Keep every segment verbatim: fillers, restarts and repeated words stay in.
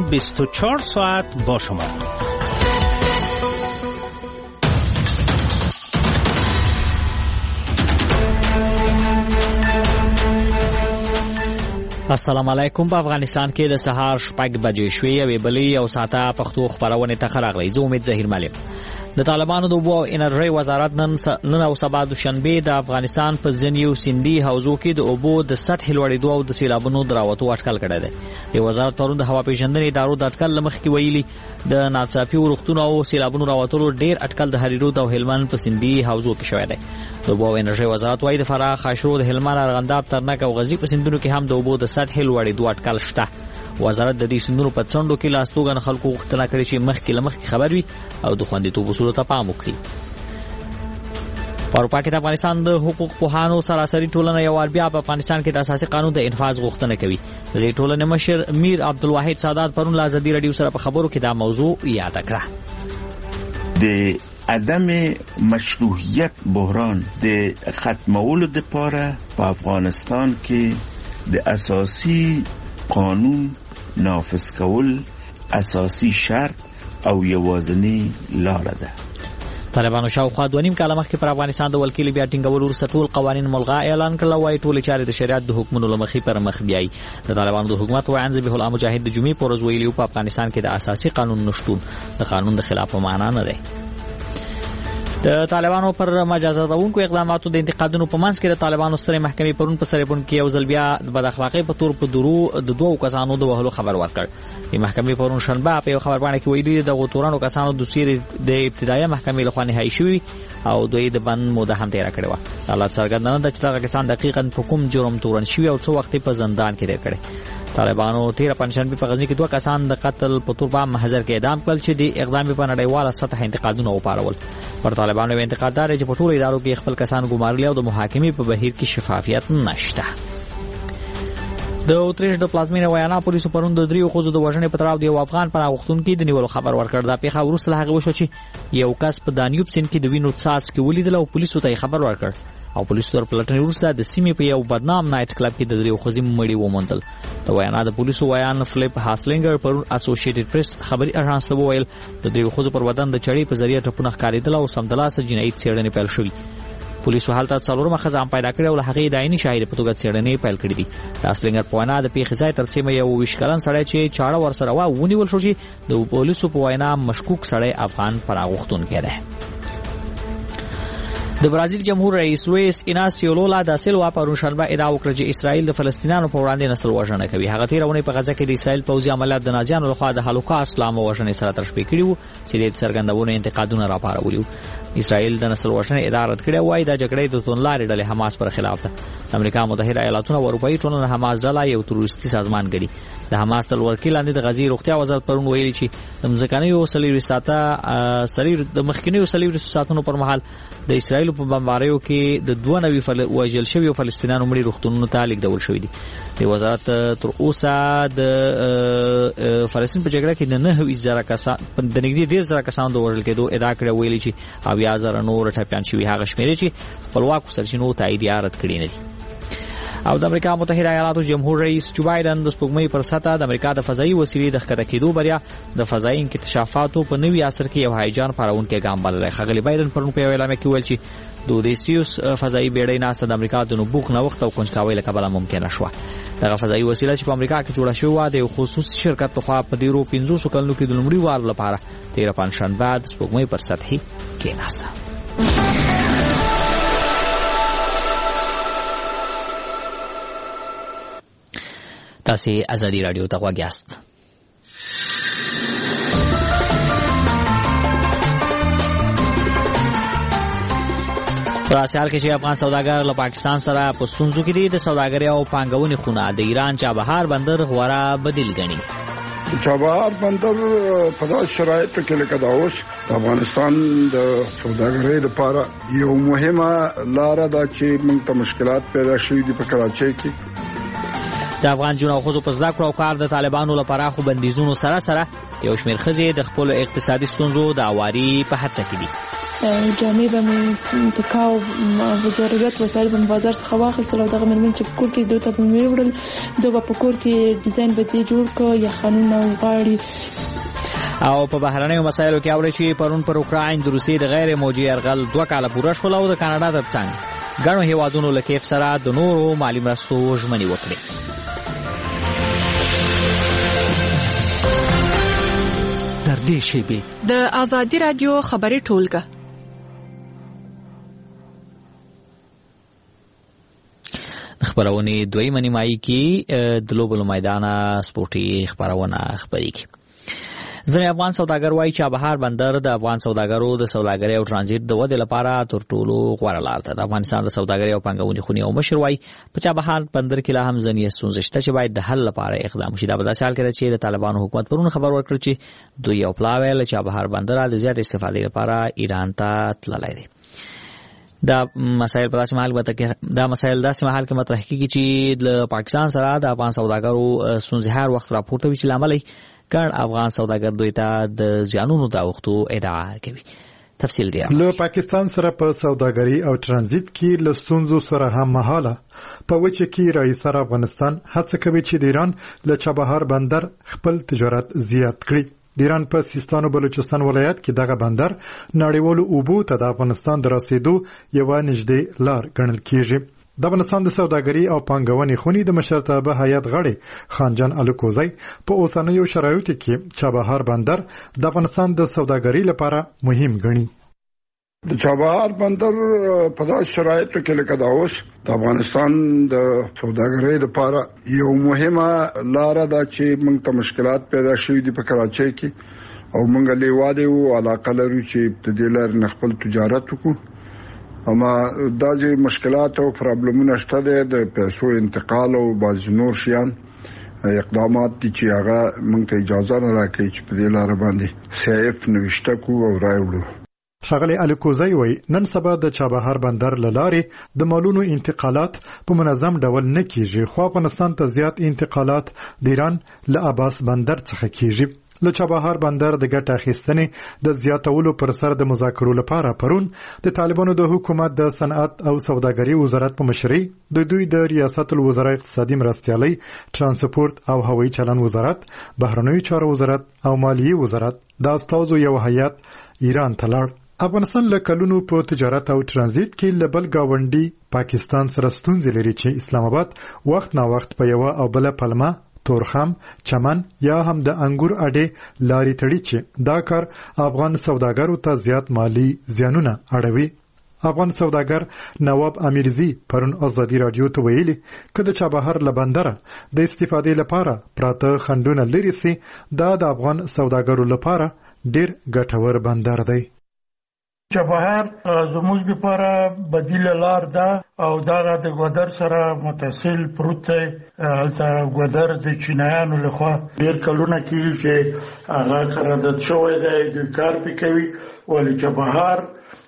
بیست و چهار ساعت با شما. السلام علیکم. په افغانستان کې د سهار شپږ بجې شوې او بلې او ساته پښتو خبرونه ته راغلي. زه امید ظهیر ملیم. د طالبانو د اوبو او انرژي وزارت نن نن او سبا د شنبه د افغانستان په ځینیو سیندي حوزو کې د اوبو د سطح لوړېدو او د سیلابونو دراوتو اټکل کړی دی. د وزارت پرون د هوا پیژندنې ادارو د اټکل لمخ کې ویلي د ناڅاپي ورښتونو او سیلابونو راوتلو ډیر اټکل د هریرود او هلمند په سیندي حوزو کې شوی دی. د اوبو او انرژي وزارت وايي د فراه، خاشرود، هلمند، ارغنداب، ترنک او غزنی په سیندونو کې هم د اوبو د سطح لوړېدو اټکل شته. وزارت د دې سیندونو په څنډو کې لاستوګن خلکو غوښتنه کړې چې مخکې لمخکې خبر وي او د خوندیتوب اصولو ته پام وکړي. په اروپا کې د افغانستان د حقوق پوهانو سراسري ټولنه یو وار بیا په افغانستان کې د اساسي قانون د انفاذ غوښتنه کوي. د دې ټولنې مشر میر عبدالواحد سادات پرون له ازادي رادیو سره په خبرو کې دا موضوع یاد کړه. د عدم مشروعیت بحران د ختمولو لپاره په افغانستان کې د اساسي قانون نافذ کول اساسي شرط او یوازینی لاره ده. طالبانو شاوخوا دوه نیم کاله مخکې پر افغانستان د ولکې بیا ټینګولو وروسته ټول قوانین ملغا اعلان کړل. وايي ټول چارې د شریعت د حکمونو له مخې پر مخ بیاي. د طالبانو د حکومت وایي ذبیح الله مجاهد د جمعې پر ورځ ویلي په افغانستان کې د اساسي قانون نشټون د قانون د خلاف معنا نه دی. د طالبانو پر مجازاتونکو اقداماتو د انتقادونو په منځ کې د طالبانو سترې محکمې پرون په سرپون کې یو ځل بیا د بد اخلاقۍ په تور په درو د دوو کسانو د وهلو خبر ورکړ. د محکمې پرون شنبه په یو خبرپاڼه کې ویلي د غوتورانو کسانو د سیر د ابتدایي محکمې لخوا نهایی شوی او دوی د بند موده هم تیر کړې و. حالات څرګندونه ده چې دا کسان دقیقاً په کوم جرم تورن شوی او څو وخت په زندان کې تیر کړي. طالبانو تیر پنځشنبه په غزنی کې دوه کسان د قتل په تور په محضر کې اعدام کړل چې د اقدام په نړیواله سطح انتقادونه وپارول. پر طالبانو انتقاد دار چې په ټولو ادارو کې خپل کسان ګمارلي او د محاکمې په بهیر کې شفافیت نشته. د اوتریش د پلازمینه ویانا پولیسو پرون د دریو خوځو د وژنې په تړاو د یو افغان پناهغوښتونکي د نیولو خبر ورکړ. دا پیښه وروسته له هغه وشو چې یو کس په دانیوب سیند کې د وینو څاڅکي ولیدل او پولیسو ته خبر ورکړ او پولیسو تر پلټنې وروسته د سیمې په یو بدنام نایټ کلب کې د دریو خوځې مړي وموندل. د ویانا د پولیسو ویان فلیپ هاسلینګر پرون اسوسییټډ پریس خبري اژانس ته وویل د دریو خوځو پر بدن د چړې په ذریعه ټپونه ښکارېدل او سمدلاسه جنایي څېړنې پیل شوې. پولیسو حالت څلورمه ښځه هم پیدا کړې او له هغې د عیني شاهد په توګه څېړنې پیل کړې دي. د هاسلینګر په وینا د پیښې ځای تر سیمه یو ویشت کلن سړی چې چاړه ورسره وه ونیول شو چې د پولیسو په وینا مشکوک سړی افغان پناهغوښتونکی دی. د برازیل جمهور رئیس لویس ایناسیو لولا دا سیلوا پرون شنبه ادعا وکړه چې اسرائیل د فلسطینیانو په وړاندې نسل وژنه کوي. هغه تیرونه په غزه کې د اسرائیل پوځي عملیات د نازیانو لخوا د هولوکاست لامل وژنې سره تشبیه کړي وو چې د څرګندونو انتقادونه راپارولي. اسرائیل د نسل وژنې ادعا رد کړې وایي دا جګړه د توندلارې ډلې حماس پر خلاف ده. امریکا متحده ایالاتونه او اروپایي ټولنه حماس ډله یو تروریستي سازمان ګڼي. د حماس تل ورکی لاندې د غزې روغتیا وزارت پرون ویلي چې د ځمکنیو سلیری ساته سلیری د مخکینیو سلیری ساتونو پر مهال د اسرائیل په بمباریو کې د دوه نوي وژل شوي فلسطینیانو مړي روغتونونو ته لیږدول شوي دي. د وزارت تر اوسه د فلسطین په جګړه کې د نهه زره کسان د نږدې ډېر زره کسانو د وژل کېدو ادعا کړې ویلي چې اویا زره نور ټپیان شوي هغه شمېرې چې خپلواکو سرچینو تاییدیه رد کړي نه دي. او د امریکا متحده ایالاتو جمهور رئیس جو بایدن د سپوږمۍ پر سطح د امریکا د فضایي وسیلې د ښکته کېدو بریا د فضایي انکشافاتو په نوي عصر کې یو هیجان پارونکی ګام بللی. ښاغلي بایدن پرون په یو اعلامیه کې ویل چې د اودیسیوس فضایي بیړۍ ناسته د امریکا د نبوغ نوښت او کنجکاوۍ له کبله ممکنه شوه. دغه فضایي وسیله چې په امریکا کې جوړه شوې وه د یو خصوصي شرکت لخوا په تېرو پنځوسو کلونو کې د لومړي وار لپاره تېره پنجشنبه د سپوږمۍ پر سطحې کېناسته. تاسو ازادي رادیو ته غوږ یاست. په اسیال کې چې افغان سوداګر له پاکستان سره په ستونزو کې دي. د سوداګرۍ او پانګونې خونه د ایران چابهار بندر غوره بدیل ګڼي. چابهار بندر په داسې شرایطو کې لکه دا اوس د افغانستان د سوداګرۍ لپاره یو مهمه لاره ده چې موږ ته مشکلات پیدا شوي دي په کراچۍ کې. د افغان جنو خوځو په زده کړو او کار د طالبانو لپاره خو بندیزونو سره سره یو شمېر ښځې د خپل اقتصادي ستونزو د اواري په هڅه کې دي. جامې به مې تکاو او ضرورت وسایل به مې بازار څخه واخیستل او دغه مېرمنې چې په کور کې دوی ته به مې وړل دوی به په کور کې ډیزاین به دې جوړ کړ یا خانونه او غاړې. او په بهرنیو مسایلو کې اوري چې پرون پر اوکراین د روسیې د غیر موجي یرغل دوه کاله پوره شول او د کاناډا ترڅنګ ګڼو هیوادونو له کیف سره د نورو مالي مرستو ژمنې وکړې. تر دې شیبې د آزادي رادیو خبري ټولګه خبرونه دوی منیمای کې د لوبو میدان سپورتي خبرونه خبريږي. ځینې افغان سوداګر وایي چې چابهار بندر د افغان سوداګرو د سوداګرۍ او ترانزیت د ودې لپاره تر ټولو غوره لار ده. د افغانستان د سوداګرۍ او پانګونې خونې او مشر وایي په چابهار بندر کې لا هم ځینې ستونزې شته چې باید د حل لپاره اقدام وشي. دا په داسې حال کې ده چې د طالبانو حکومت پرون خبر ورکړ چې دوی یو پلاوی له چابهار بندر د زیات استفادې لپاره ایران ته تللی دی. دا مسایل په داسې حال کې دا مسایل داسې حال کې مطرح کیږي چې د پاکستان سره د افغان سوداګرو ستونزې هر وخت راپورته وي چې لامل ګڼ افغان سوداګر دوی ته د زیانونو د اوښتو ادعا کوي. تفصیل دی له پاکستان سره په سوداګري او ترانزیت کې له ستونزو سره هم مهاله په وجه کې رئیس افغانستان هڅه کوي چې د ایران له چابهار بندر خپل تجارت زیات کړي. د ایران په سیستان او بلوچستان ولایت کې دغه بندر نړیوالو اوبو ته د افغانستان د رسیدو یو نږدې لار ګڼل کیږي. د افغانستان د سوداګرۍ او پانګونې خونې د مشرتابه هیئت غړی خانجان الکوزی په اوسنیو شرایطو کې چابهار بندر د افغانستان د سوداګرۍ لپاره مهم ګڼي. د چابهار بندر په داسې شرایطو کې لکه دا اوس د افغانستان د سوداګرۍ لپاره یو مهمه لار ده چې موږ ته مشکلات پیدا شوي دي په کراچۍ کې او موږ لیواده او علاقه لرو چې د دې لارې نه خپل تجارت وکړو. اما دا چې مشکلات او پرابلمونه شته د پیسو انتقال او بعض نور شیان اقدامات دي چې هغه موږ ته اجازه نه راکوي چې په دې لار باندې سیف نوښته کو او راوړو. ښاغلی الکوزی وایي نن سبا د چابهار بندر له لارې د مالونو انتقالات په منظم ډول نه کیږي خو افغانستان ته زیات انتقالات د ایران له عباس بندر څخه کیږي. له چابهار بندر د ګټه اخیستنې د زیاتولو پر سر د مذاکرو لپاره پرون د طالبانو د حکومت د صنعت او سوداګرۍ وزارت په مشرۍ د دوی د ریاست الوزرا اقتصادي مرستیالۍ ترانسپورت او هوایي چلن وزارت بهرنیو چارو وزارت او مالیې وزارت د استازو یو هیئت ایران ته لاړ. افغانستان له کلونو په تجارت او ترانزیت کې له بل گاونډي پاکستان سره ستونزې لري چې اسلام آباد وخت نا وخت په یو او بل پلمه تورخم چمن یا هم د انګور اډې لاري تړي چې دا کار افغان سوداګرو ته زیات مالی زیانونه اړوي. افغان سوداګر نواب امیرزی پرون آزادی رادیو ته ویلي چې د چابهار له بندره د استفادې لپاره پراته خندونه لري سي دا د افغان سوداګرو لپاره ډیر ګټور بندر دی. چابهار زموږ لپاره بدیل لار ده او دا د ګودر سره متصل پروت دی. هلته ګودر د چینایانو لخوا ډیر کلونه کېږي چې هغه قرارداد شوی دی دوی کار پې کوي ولې چابهار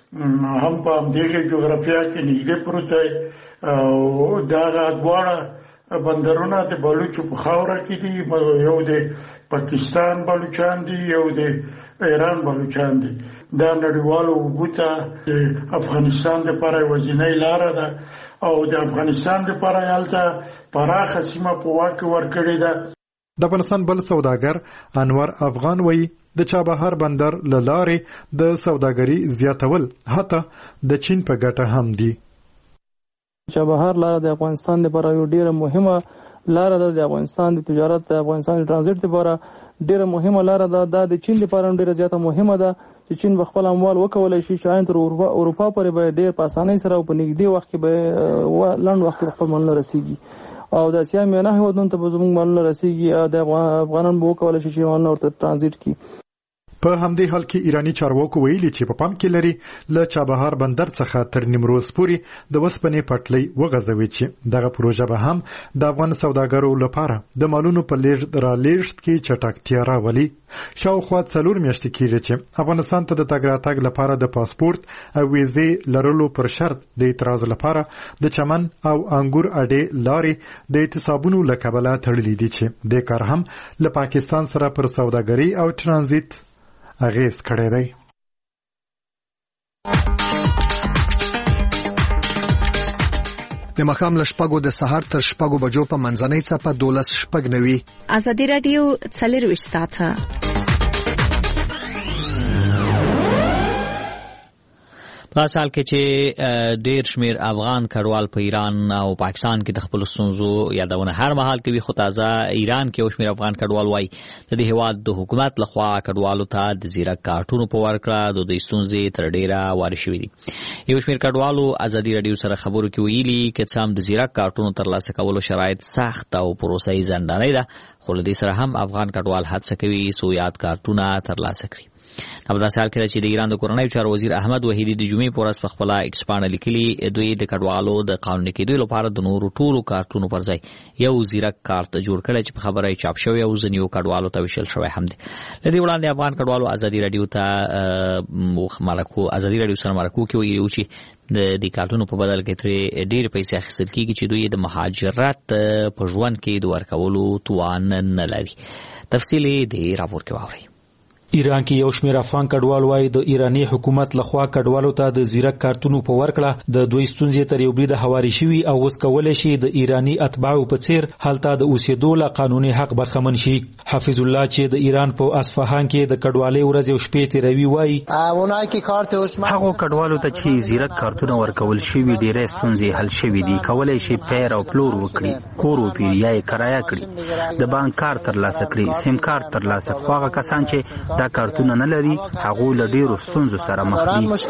هم په همدغه جغرافیه کې نږدې پروت دی او دغه دواړه بندرونه د بلوچو په خاوره کې دي. یو د پاکستان بلوچان دي یو د ایران بلوچان دي. دا نړیوالو اوبو ته د افغانستان لپاره یوازینۍ لاره ده او د افغانستان لپاره هلته پراخه سیمه په واک ورکړې ده. د افغانستان بل سوداګر انور افغان وایي د چابهار بندر له لارې د سوداګرۍ زیاتول حتی د چین په ګټه هم دي. چابهار لاره د افغانستان لپاره یو ډیره مهمه لاره ده. د افغانستان د تجارت د افغانستان د ترانزیت لپاره ډیره مهمه لاره ده. دا د چین لپاره ډیره زیاته مهمه ده چې چین بخپل اموال وکولای شي چې تر اروپا پورې به ډیر په اسانۍ سره او په نږدې وخت کې به لنډ وخت کې خپل مالونه رسیږي او د اسیا میانه هیوادونو ته به زموږ مالونه رسیږي او د افغانانو به وکولای شي چې مالونه ورته ترانزیت کړي. په همدې حال کې ایرانی چارواکو ویلي چې په پام کې لري له چابهار بندر څخه تر نیمروز پورې د وسپنې پټلۍ وغځوي چې دغه پروژه به هم د افغان سوداګرو لپاره د مالونو په لیږد را لیږد کې چټکتیا راولي. شاوخوا څلور میاشتې کېږي چې افغانستان ته د تګ راتګ لپاره د پاسپورت او ویزې لرلو پر شرط د اعتراض لپاره د چمن او انګور اډې لارې د اعتصابونو له کبله تړلې دي چې د کار هم له پاکستان سره پر سوداګرۍ او ترانزیت اغیز کړی دی. د مخام لشپګو د سهار تر شپګو بجو په منځنۍ څپه دولس شپږ نوي. ازادي رادیو څلرویشت ساعته په سال کې چې ډیر شمیر افغان کډوال په ایران او پاکستان کې د خپل ستونزو یادونه هر مهال کوي، خو تازه ایران کې یو شمیر افغان کډوال وایي د دې هیواد د حکومت لخوا کډوالو ته د زیرک کارتونو په ورکړه د دوی ستونزې تر ډیره وارد شوې دي. یو شمیر کډوالو ازادي رادیو سره خبرو کې ویلي چې څام د زیرک کارتونو ترلاسه کولو شرایط سخت او پروسه یې ځنډانه ده، خو له دې سره هم افغان کډوال هڅه کوي څو یاد کارتونه ترلاسه کړي. په داسې حال کې چې د ایران د کورنیو چارو وزیر احمد وحیدی د جمعې په ورځ په خپل ایکس باندې لیکلي دوی د کډوالو د قانوني کېدو لپاره د نورو ټولو کارتونو پر ځای یو زیرک کارت جوړ کړی چې په خبره چاپ شوی او ځینو کډوالو ته ویشل شوی هم دی. لدې وړاندې افغان کډوالو ازادي رادیو ته مرکو ازادي رادیو سره مرکو کې ویلي چې د دې کارتونو په بدل کې ترې ډېر پیسې اخیستل کېږي چې دوی د مهاجرت په ژوند کې د ورکولو توان نه لري. تفصیل د راپور کې واورئ. ایران کې یو شمېر افغان کډوال وایي د ایرانی حکومت لخوا کډوالو ته د زیرک کارتونو په ورکړه د دوی ستونزې تر یو بریده هواري شوي او اوس کولی شي د ایرانی اتباعو په څیر هلته د اوسېدو له قانوني حق برخمن شي. حفیظ الله چې د ایران په اصفهان کې د کډوالۍ ورځې او شپې تېروي وایي هغو کډوالو ته چې زیرک کارتونه ورکول شوي ډېری ستونزې حل شوي دي، کولی شي پیر او پلور وکړي، کور وپیري یا یې کرایه کړي، د بانک کارت ترلاسه کړي، سیم کارت ترلاسه کړي. خو هغه کسان چې دا کارتونه نه لري هغه له ډیرو ستونزو سره مخ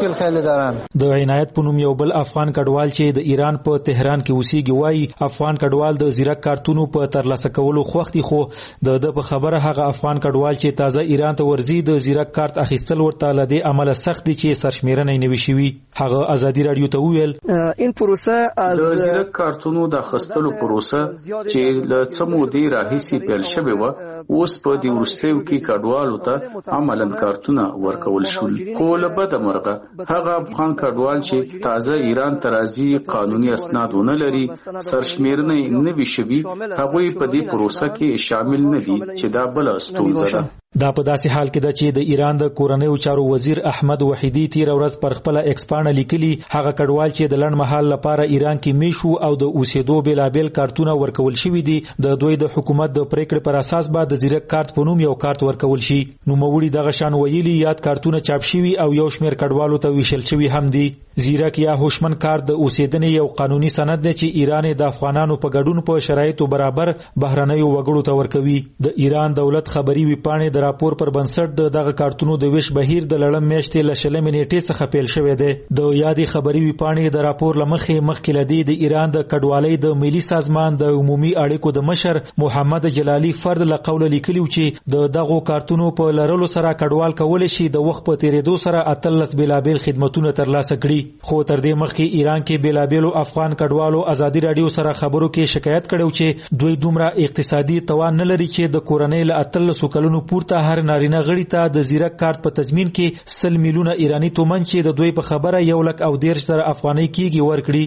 دي. د عنایت په نوم یو بل افغان کډوال چې د ایران په تهران کې اوسېږي وایي افغان کډوال د زیرک کارتونو په ترلاسه کولو خوښ دي، خو د د په خبره هغه افغان کډوال چې تازه ایران ته ورځي د زیرک کارت اخیستل ورته له دې عمله سخت دي چې سرشمیرنه یې نوي شوي. هغه ازادي رادیو ته وویل این پروسه د زیرک کارتونو د اخیستلو پروسه چې له څه مودې راهیسې پیل شوې وه اوس په دې وروستیو کې کډوالو ته عملاً کارتونه ورکول شول. خو له بده مرغه هغه افغان کډوال چې تازه ایران ته راځي قانوني اسناد ونه لري، سرشمیرنه یې نه وي شوي، هغوی په دې پروسه کې شامل نه دي چې دا بله ستونزه ده. دا په داسې حال کې ده چې د ایران د کورنیو چارو وزیر احمد وحیدی تیر ورځ پر خپل ایکس باندې لیکلي هغه کډوال چې د لنډ مهال لپاره ایران کې میشو او د اوسېدو بیلابیل کارتونه ورکول شوي دي د دوی د حکومت د پریکړې پر اساس به د زیرک کارت په نوم یو کارت ورکول شي. نوموړي دغه شان ویلي یاد کارتونه چاپ شوي او یو شمېر کډوالو ته ویشل شوي هم دي. زیرک یا هوشمن کارت د اوسېدنې یو قانوني سند دی چې ایران د افغانانو په ګډون په شرایطو برابر بهرنیو وګړو ته ورکوي. د ایران دولت خبري ویپاڼې د راپور پر بنسټ د دغه کارتونو د ویش بهیر د لړم میاشتې له شلمې نیټې څخه پیل شوی دی. د یادې خبري ویپاڼې د راپور لمخې مخکې لدی د ایران د کډوالۍ د ملي سازمان د عمومي اړیکو د مشر محمد جلالی فرد له قوله لیکلي چې د دغو کارتونو په لرلو سره کډوال کولی شي د وخت په تیریدو سره اتلس بیلابیل خدمتونه ترلاسه کړي. خو تر دې مخکې ایران کې بیلابیلو افغان کډوالو ازادي رادیو سره خبرو کې شکایت کړو چې دوی دومره اقتصادي توان نه لري چې د کورنۍ له اتلسو کلونو پورته هر نارینه غړي ته د زیرک کارت په تضمین کې سل میلیونه ایرانی تومن چې د دوی په خبره یو لک او دېرش زره افغانۍ کېږي ورکړي.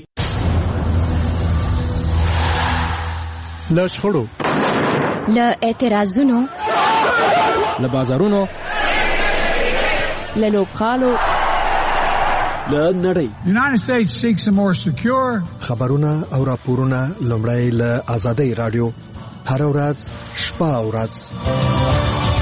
له شخړو، له اعتراضونو، له بازارونو، له لوبغالو، له نړۍ. United States seeks a more secure خبرونه او راپورونه لومړی له ازادي رادیو هر ورځ شپه او ورځ.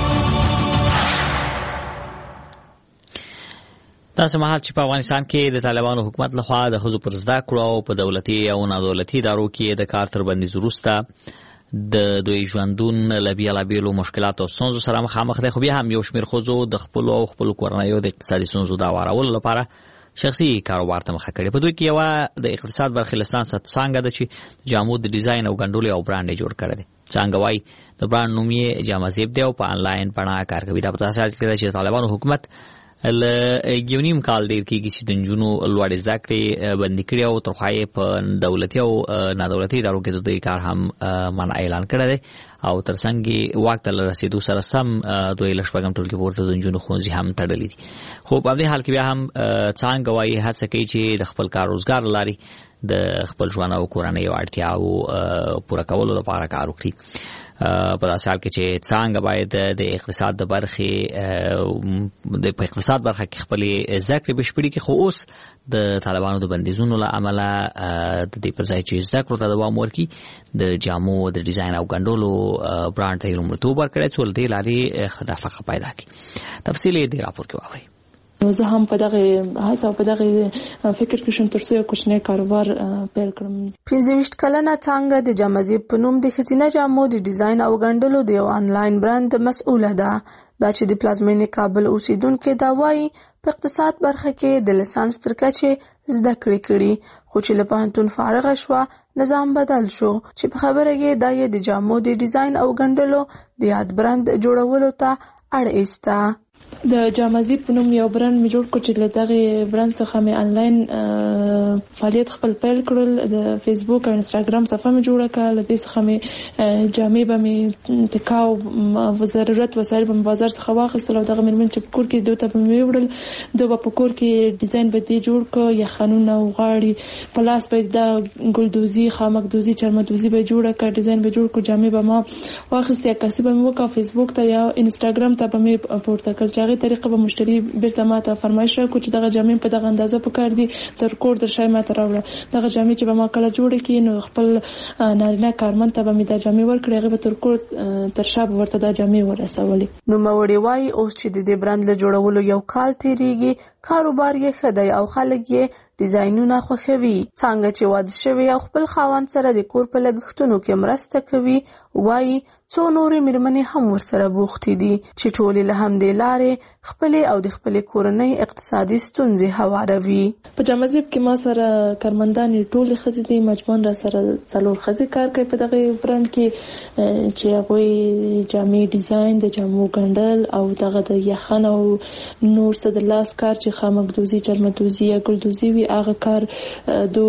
تاسو مهال چې په افغانستان کې د طالبانو حکومت لخوا د ښځو پر زده کړو او په دولتي او نادولتي ادارو کې د کار تر بندیز وروسته د دوی ژوندون له بیلابیلو مشکلاتو او ستونزو سره مخامخ دی، خو بیا هم یو شمېر ښځو د خپلو او خپلو کورنیو د اقتصادي ستونزو د هوارولو لپاره شخصي کاروبار ته مخه کړې. په دوی کې یوه د اقتصاد برخې له سانسه څانګه ده چې جامو د ډیزاین او ګنډلو یو برانډ یې جوړ کړی دی. څانګه وایي د برانډ نوم یې جامه زیب دی او په آنلاین بڼه کار کوي. دا په داسې حال کې ده چې طالبانو حکومت له یو نیم کال ډېر کېږي چې د نجونو لوړې زده کړې بندي کړي او تر خوا یې په دولتي او نادولتي ادارو کې د دوی کار هم منع اعلان کړی دی او تر څنګ یې واک ته له رسېدو سره سم دوی له شپږم ټولګي پورته د نجونو ښوونځي هم تړلي دي. خو په همدې حال کې بیا هم څانګه وایي هڅه کوي چې د خپل کار روزګار له لارې د خپل ژوند او کورنیو اړتیاو پوره کولو لپاره کار وکړي. په داسې حال کې چې څنګه باید د اقتصاد د برخې د په اقتصاد برخه کې خپل ذکر بشپړي کې خو اوس د طالبانو د بندیزونو له امله د دې پر ځای چې ذکر ته دوام ورکړي د جامو د ډیزاین او ګنډولو برانډ ته لومړیتوب ورکړی څو له دې لارې خدافه پیدا کړي. تفصیل یې د راپور کې واورئ. زه هم په دغه هڅه په دغه فکر کې شم ترڅو یو کوچنی کاروبار پیل کړم. پنځه ویشت کلنه څانګه د جامزیب په نوم د ښځینه جامو د ډیزاین او ګنډلو د یو آنلاین برانډ مسؤله ده. دا چې د پلازمینې کابل اوسیدونکو دا وایي په اقتصاد برخه کې د لیسانس تر کچې زده کړې کړي، خو چې له پوهنتون فارغه شوه نظام بدل شو چې په خبره کې دا یې د جامو د ډیزاین او ګنډلو د یاد برانډ جوړولو ته اړ ایسته. د جامزیب په نوم یو برانډ مې جوړ کړ چې له دغه برانډ څخه مې آنلاین فعالیت خپل پیل کړل. د فیسبوک او انستګرام صفحه مې جوړه کړه. له دې څخه مې جامې به مې تکاو او ضرورت وسایل په بازار څخه واخیستل او دغه مېرمن چې په کور کې دوی ته مې وړل دوی په کور کې ډیزاین به دې جوړ کړ یا خانونه او غاړي په لاس به دا ګلدوزي خامکدوزي چرمدوزي به جوړه کړ ډیزاین به جوړ کړ جامې به ما واخیستې کسي به مې وکړه فیسبوک ته یا انستګرام ته به مې پورته کړ. هغه طریقه به مشتری بیرته ماته فرمایش راکړي چې دغه جامې په دغه اندازه پکار دي تر کور در شای ماته راوړه. دغه جامې چې به ما کله جوړ کړي نو خپل نارینه کارمند ته به مې دا جامې ورکړي هغه به تر کور تر شاب ورته دا جامې ورسولې. نو موري وای اوس چې د دې برانډ له جوړولو یو کال تیریږي کاروبار یې خدای او خلک یې ډیزاینونه خوښوي. څنګه چې واده شوی او خپل خاوند سره د کور په لګښتونو کې مرسته کوي وای څو نورې مېرمنې هم ورسره بوختې دي چې ټولې له همدې لارې خپلې او د خپلې کورنۍ اقتصادي ستونزې هواروي. په جامزیب کې ما سره کارمندانې ټولې ښځې دي مجموعاً را سره څلور ښځې کار کوي په دغه برانډ کې چې هغوی جامې ډیزاین د جامو ګنډل او دغه د یخن او نور څه د لاس کار چې خامکدوزي چرمدوزي یا ګلدوزي وي هغه کار دو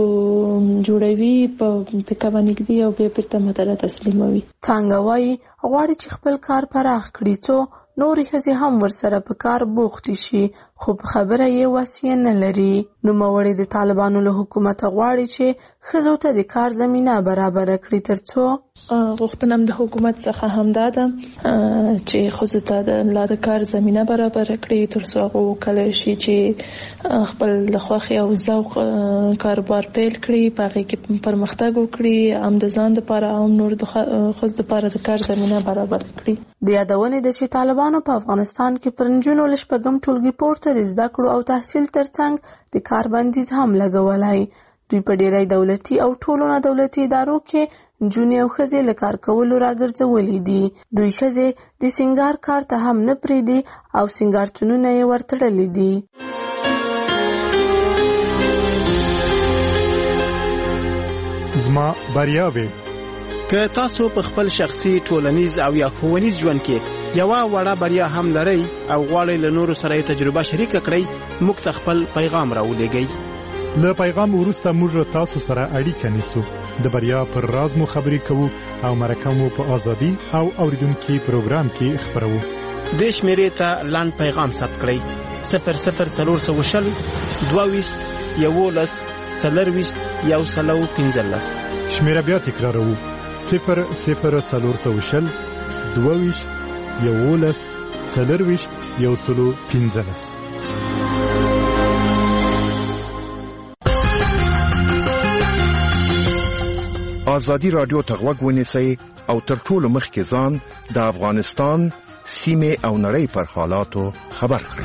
جوړوي په تکه باندې ږدي او بیا بیرته ماته را تسلیموي. څنګه وایي غواړي چې خپل کار پراخ کړي څو نورې ښځې هم ورسره په کار بوختې شي خو په خبره یې وسیه نه لري. نوموړی د طالبانو له حکومته غواړي چې ښځو ته د کار زمینه برابره کړي ترڅو غوښتنه د حکومت څخه همدا ده چې ښځو ته د لا د کار زمینه برابره کړي ترڅو هغه وکولی شي چې خپل د خوښې او ذوق کاروبار پیل کړي په هغې کې پرمختګ وکړي هم د ځان دپاره او نور د ښځو دپاره د کار زمینه برابره کړي. د یادونې ده چې طالبانو په افغانستان کې پر نجونو له شپږم ټولګي پورته د زده کړو او تحصیل ترڅنګ د کار بندیز هم لګولی. دوی په ډیری دولتي او ټولو نه دولتي ادارو کې نجونې او ښځې له کار کولو راګرځولې دي. دوی ښځې د سینګار کار ته هم نه پرېږدي او سینګارتونونه یې ورتړلي دي. زما بریاوې که تاسو په خپل شخصي ټولنیز او یا ښوونیز ژوند کې یوه وړه بریا هم لرئ او غواړئ له نورو سره یې تجربه شریکه کړئ موږ ته خپل پیغام راولېږئ. له پیغام وروسته موږ تاسو سره اړیکه نیسو د بریا پر راز مو خبرې کوو او مرکه مو په ازادي او اوریدونکو پروګرام کې خبرو. د شمیرې ته لاند پیغام ثبت کړئ صفر صفر څلور سوه شل دوه ویشت یولس څلرویشت یو سلو پنځلس. شمیره بیا تکراروو صفر صفر څلور سوه شل دوه ویشت یولس څلرویشت یو سلو پنځلس. آزادی رادیو ته غوږ ونیسئ او تر ټولو مخکې ځان د افغانستان سیمه او نړۍ پر حالاتو خبر کړئ.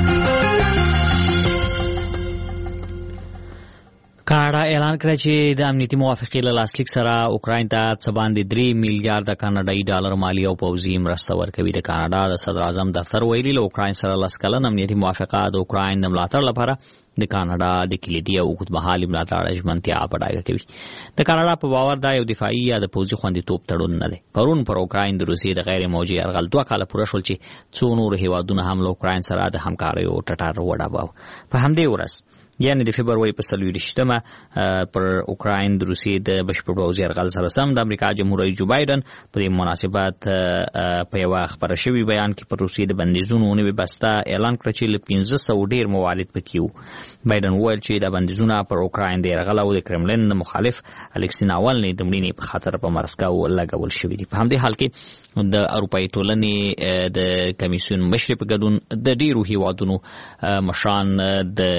کاناډا اعلان کړی چې د امنیتي موافقې له لاسلیک سره اوکراین ته څه باندې درې میلیارډ کاناډایي ډالر مالی او پوځي مرسته ورکوي. د کاناډا د صدر اعظم دفتر ویلي له اوکراین سره لس کلن امنیتي موافقه د اوکراین د ملاتړ لپاره د کاناډا د کلیدي او اوږدمهالي ملاتړ ژمنتیا په ډاګه کوي. د کاناډا په باور دا یو دفاعي یا د پوځي خوندیتوب تړون نه دی. پرون پر اوکراین د روسیې د غیر موجي یرغل دوه کاله پوره شول چې څو نور هیوادونه هم له اوکراین سره د همکاریو ټټر وډباو. په همدې ورځ یعنی د فبرवरी په څلوېښتمه پر اوکراین د روسیې د بشپړ پوځي یرغل سره سم د امریکا جمهور رئیس جو بایدن په دې مناسبت په یو خبره شوی بیان کې پر روسیې د بندیزونو نوې بسته اعلان کړ چې له پنځه سوه ډیر موارد پکې وو. بایدن وویل چې د بندیزونه پر اوکراین د یرغل او د کرملین مخالف الکسی ناوالني د مړینې په خاطر په مسکو لګول شوی دی. په همدې حال کې د اروپایي ټولنې د کمیسیون مشر په ګډون د ډیرو هیوادونو مشران د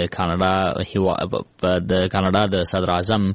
کاناډا د کاناډا د صدر اعظم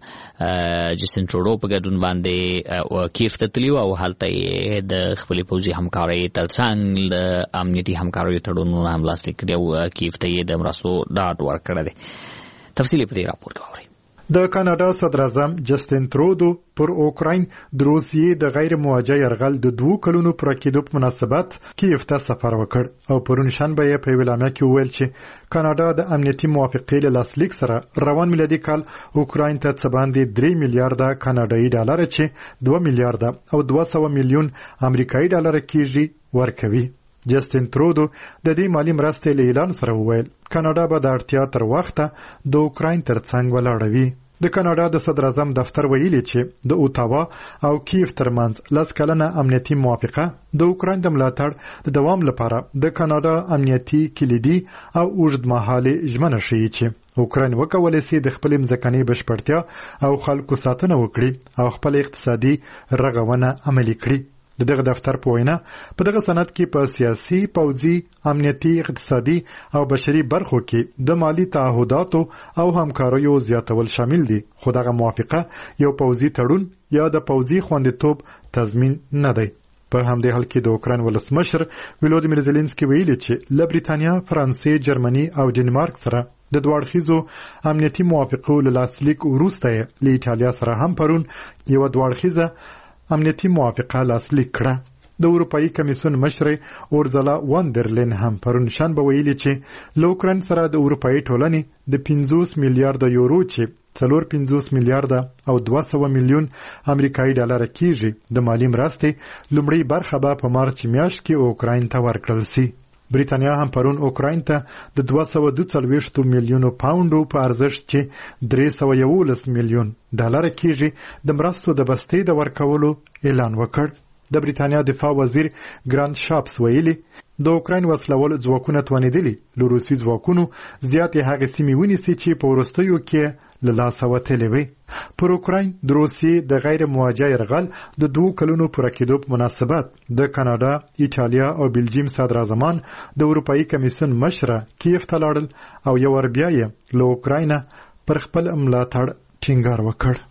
جسټین ټروډو په ګډون باندې کیف ته تللی او هلته د خپل پوځي همکارۍ ترڅنګ د امنیتي همکارۍ تړونونه هم لاسلیک کړي او کیف ته د مرستو ډاډ ورکړی دی. تفصیلي په دې راپور کې واورئ. د کاناډا صدر اعظم جسټین ټرودو پر اوکراین د روسیې د غیر موجه یرغل د دوه کلونو پر کېدو په مناسبت کیف ته سفر وکړ او پرون شنبه یې په ویلامه کې وویل چې کاناډا د امنیتي موافقې له لاسلیک سره روان میلادي کال اوکراین ته څه باندې درې میلیارډه کاناډایي ډالر چې دوه میلیارډه او دوه سوه میلیون امریکایي ډالر کېږي ورکوي. جسټین ټرودو د دې مالی مرستې له اعلان سره وویل کاناډا به د اړتیا تر وخته د اوکراین ترڅنګ ولاړه وي. د کاناډا د صدر اعظم دفتر ویلي چې د اوتاوا او کیف ترمنځ لس کلنه امنیتي موافقه د اوکراین د ملاتړ د دوام لپاره د کاناډا امنیتي کلیدي او اوږدمهاله ژمنه ښیي چې اوکراین وکولای شي د خپل ځمکني بشپړتیا او خلکو ساتنه وکړي او خپل اقتصادي رغونه عملي کړي. د دغه دفتر په وینا په دغه سند کې په سیاسي، پوځي، امنیتي، اقتصادي او بشري برخو کې د مالی تعهداتو او همکاریو زیاتول شامل دي، خو دغه موافقه یو پوځي تړون یا د پوځي خوندیتوب تضمین نه دی. په همدې حال کې د اوکراین ولسمشر ولودیمیر زيلنسکي ویلي چې له بریتانیا، فرانسې، جرمني او ډنمارک سره د دوه اړخیزو امنیتي موافقو له لاسلیک وروسته له ایټالیا سره هم پرون یو دوه اړخیزه امنیتي موافقه لاسلیک کړه. د اروپایي کمیسیون مشر اورزلا واندرلین هم پرون شنبه ویلي چې له اوکراین سره د اروپایي ټولنې د پنځوس میلیارډ یورو چې څلور پنځوس میلیارډ او دوه سوه میلیون امریکایي ډالر کېږي د مالی مرستې لومړی برخه به په مارچ میاشت کې اوکراین ته ورکړل شي. بریتانیا هم پرون اوکراین ته د دوه سوه دوه څلوېښت میلیونو پاونډو په ارزښت چې درې سوه یولس میلیون ډالر کېږي د مرستو د بستې د ورکولو اعلان وکړ. د بریتانیا دفاع وزیر ګراند شاپس ویلي د اوکراین وسلوال ځواکونه توانېدلي له روسي ځواکونو زیاتې هغې سیمې ونیسي چې په وروستیو کې له لاسه وتلې وي. پر اوکراین د روسیې د غیر موجه یرغل د دوه کلونو پوره کېدو په مناسبت د کاناډا، ایټالیا او بلجیم صدر اعظمان د اروپایي کمیسیون مشره کیف ته لاړل او یو ور بیا یې له اوکراین پر خپل ملاتړ ټینګار وکړ.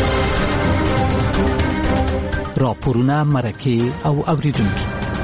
راپورونه، مرکې او اوریدونکي.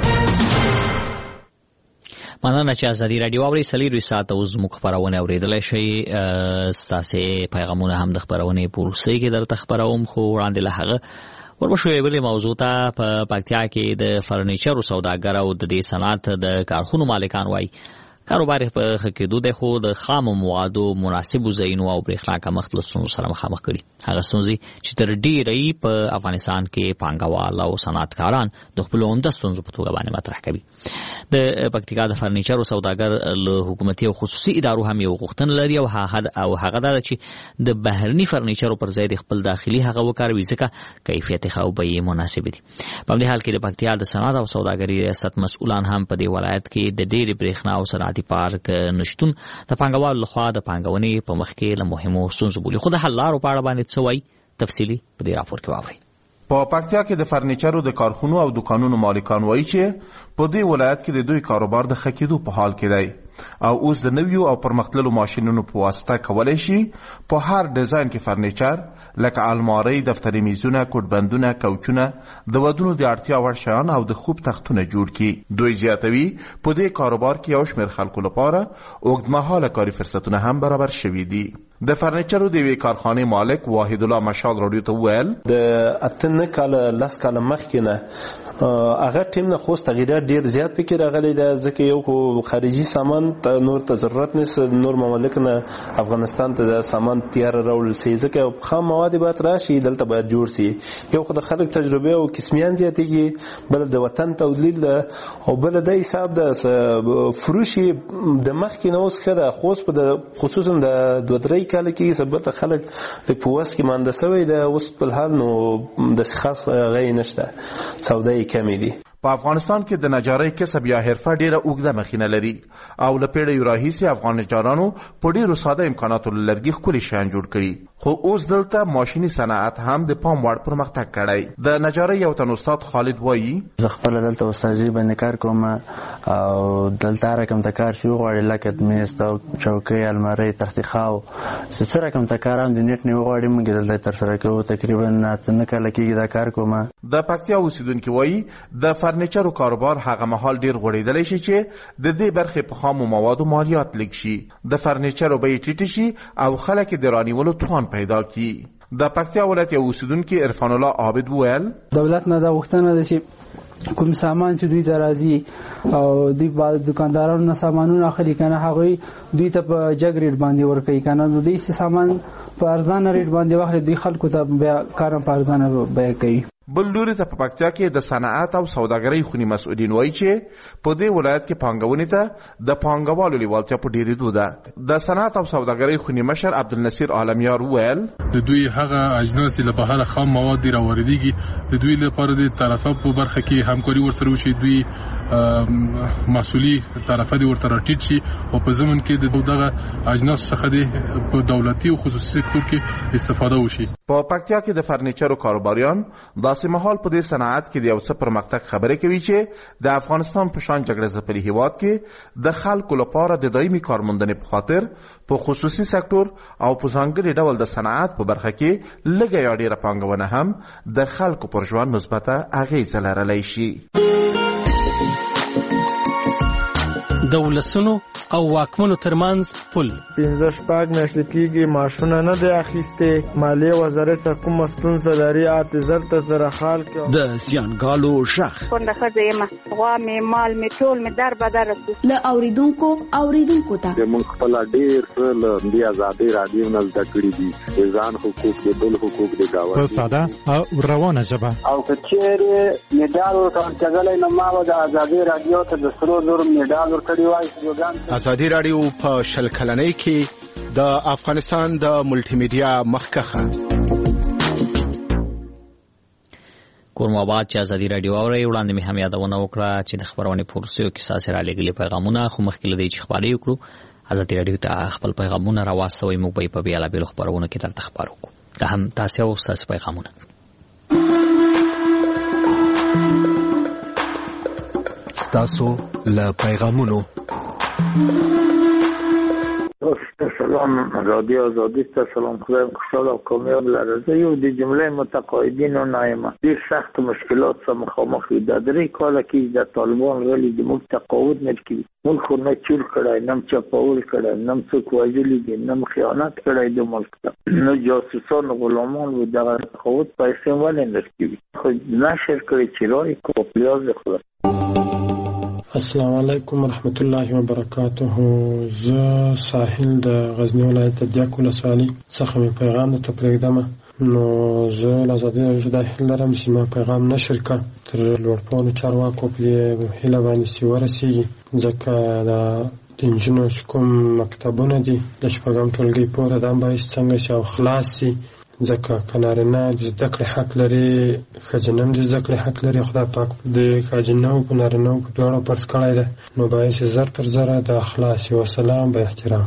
مننه چې ازادي راډیو اوري. سلیری ساعت اوس موږ خبرونه اوریدلای شئ. ستاسو پیغامونه هم د خبرونه پورسي کې درته خبروم، خو وړاندې له هغه وربشوي بلې موضوع ته په پکتیا کې د فرنیچر سوداګر او د دې صنعت د کارخونو مالکان وایي کاروبار په خکېدو د خو د خام موادو مناسب زینو او برېښنا کمښت له ستونزو سره مخامخ کړي. هغه ستونزې چې تر ډېرې په افغانستان کې پانګوال او صنعتکاران د خپلو عمده ستونزو په توګه باندې مطرح کوي. د پکتیکا د فرنیچر سوداګر له حکومتي او خصوصي ادارو هم یو غوښتنه لري او هغه دا چې د بهرني فرنیچر پر ځای د خپل داخلي هغه وکاروي ځکه کیفیت ښه او بیې مناسب دي. په همدې حال کې د پکتیا د صنعت او سوداګرۍ ریاست مسؤلان هم په دې ولایت کې د ډېرې برېښنا او صنعتي پارک نشتون د پانګوالو لخوا د پانګونې په مخ کې له مهمو ستونزو بولي. خو د حل لارو په اړه باندې څه وایي تفصیلي په دې راپور کې واورئ. په پکتیا کې د فرنیچرو د کارخونو او دکانونو مالکان وایي چې په دې ولایت کې د دوی کاروبار د ښه کېدو په حال کې دی او اوس د نویو او پرمختللو ماشینونو په واسطه کولی شي په هر ډیزاین کې فرنیچر لکه الماری، دفتري میزونه، کوټبندونه، کوچونه، د ودونو د اړتیا وړ شیان او د خوب تختونه جوړ کړي. دوی زیاتوي په دې کاروبار کې یو شمېر خلکو لپاره اوږدمهاله کاري فرصتونه هم برابر شوي دي. د فرنیچرو د یوې کارخانې مالک واحد الله مشال راډیو ته وویل د اته نه کاله لس کاله مخکې نه هغه ټیم نه خو تغیرات ډېر زیات پکې راغلی دی ځکه یو خو خارجي سامان نور ته ضرورت نشته، نور ممالک نه افغانستان ته د سامان تیار راوړل شي ځکه خام مواد باید راشي دلته باید جوړ شي. یو خو د خلک تجربه او قسمیان زیاتېږي، بل د وطن تولید ده او بل د حساب د فروشي د مخکې نه اوس ښه ده خو په خصوصا د دوه درې کال کې ثبت خلک د پوس کې مانده سوی د اوس په حال نو د خاص غي نشته، سودای کمی دي. په افغانستان کې د نجارۍ کسب یا حرفه ډیره اوږده مخینه لري او له پیړیو راهیسې افغان نجارانو په ډیرو ساده امکاناتو له لرګي ښکلي شیان جوړ کړي، خو اوس دلته ماشیني صنعت هم د پام وړ پرمختګ کړی. د نجارۍ یو تن استاد خالد وایي زه خپل دلته استادي باندې کار کوم او دلته رقم د کار شو غواړي لکه میز او چوکۍ المارۍ تختې خاو څه رقم د کار هم د نیټ نه غواړي موږ دلته تر سره کوو تقریبا نه کله کېږي دا کار کوم. د پکتیا اوسیدونکي وایي د فرنیچرو کاروبار هغه مهال ډیر غوړېدلی شي چې د دې برخې په خامو موادو مالیات لږ شي، د فرنیچرو بیې ټیټې شي او خلک د رانیولو توان پیدا کړي. د پکتیا ولایت یو اوسیدونکي عرفان الله عابد وویل دولت نه دا غوښتنه ده چې کوم سامان چې دوی ته راځي او دوی بعد دکاندارانو نه سامانونه اخلي کنه هغوی دوی ته په جګ ریټ باندې ورکوي کنه نو دوی سامان په ارزانه ریټ باندې واخلي دوی خلکو ته بیا کارم په ارزانه بیه کوي. بل لوري ته په پکتیا کې د صنعت او سوداګرۍ خونی مسؤلین وایي چې په دې ولایت کې پانګونې ته د پانګوالو لیوالتیا په ډېرېدو ده. د صنعت او سوداګرۍ خونی مشر عبدالنصیر عالمیار وویل د دوی هغه اجناس چې له بهره خام مواد دي راوردېږي د دوی لپاره د طرفه په برخه کې همکاري ورسره وشي، دوی مسؤلي طرفه دي ورته راټیټ شي او په ضمن کې د دغه اجناس څخه د په دولتي او خصوصي سکتور کې استفاده وشي. په پکتیا کې د فرنیچرو کاروباریان داسې مهال په دې صنعت کې د یو څه پرمختګ خبرې کوي چې د افغانستان په شان جګړه ځپلي هیواد کې د خلکو لپاره د دایمي کارموندنې په خاطر په خصوصي سکتور او په ځانګړي ډول د صنعت په برخه کې لږه یا ډېره پانګونه هم د خلکو پر ژوند مثبته اغیزه لرلی شي. د ولسونو او واکمنو ترمنځ پل پنځه شپږ میاشتې کېږي معاشونه نه دی اخیستې، مالیې وزارت څخه کومه ستونزه لري اته زر ته زره خال کې د زیانګالو غږ کونډه ښځه یم، غوا مې مال مې ټول مې در بدر شو. له اوریدونکو اوریدونکو ته موږ خپل ډېر څه له دې ازادۍ راډیو نه زده کړي دي، د ځان حقوق د بل حقوق د ګاونډي په ساده او روانه ژبه او که چیرې میډال ورته ورکړلی نو ما به د ازادۍ راډیو ته د سرو زرو میډال ورکړی وای. ازادي راډیو په شل کلنۍ کې د افغانستان د ملټي میډیا مخکخه کوم آباد چې ازادي راډیو اوري وړاندې مې هم یادونه وکړه چې د خبرونې پروسې او کیسه سره لګلې پیغامونه خو مخکې لدی چې خبرې وکړو ازادي راډیو ته خپل پیغامونه راوستوي، موږ به په بیل بیل خبرونه کې درته خبرو کوو. دا هم تاسو او تاسو پیغامونه تاسو له پیغامونو سلام رادیو آزادی ته سلام، خدایم خوشحال او کامیاب لره. زه یو د جمله متقاعدینو نه یم، ډېر سخت مشکلات سره مخامخ یو. د درې کاله کې د طالبان غلي د موږ تقاعد نه کوي، موږ خو نه چور کړی، نه چپاول کړی، نه څوک وژلي دي، نه خیانت کړی د ملک ته، نه جاسوسان غلامان و دغه تقاعد پیسې ولې نه کوي، خو نشر کړی چې رای کو پیاز خلاص. السلام علیکم ورحمت الله وبرکاته. زه ساحل د غزنی ولایت د دیاک ولسوالۍ څخه مې پیغام درته پرېږدم. نو زه له ازادي راډیو دا هیله لرم چې ما پیغام نشر کړه تر لوړپوړو چارواکو په دې هیله باندې چې ورسېږي، ځکه د نجونو چې کوم مکتبونه دي د شپږم ټولګۍ پورې دا هم باید څنګه شي او خلاص شي، ځکه که نارینه د زده کړې حق لري ښځینه هم د زده کړې حق لري. خدای پاک د ښځینهو په نارینهو په دواړو فرض کړی دی، نو باید چې زر تر زره د خلاص شي. وسلام به احترام.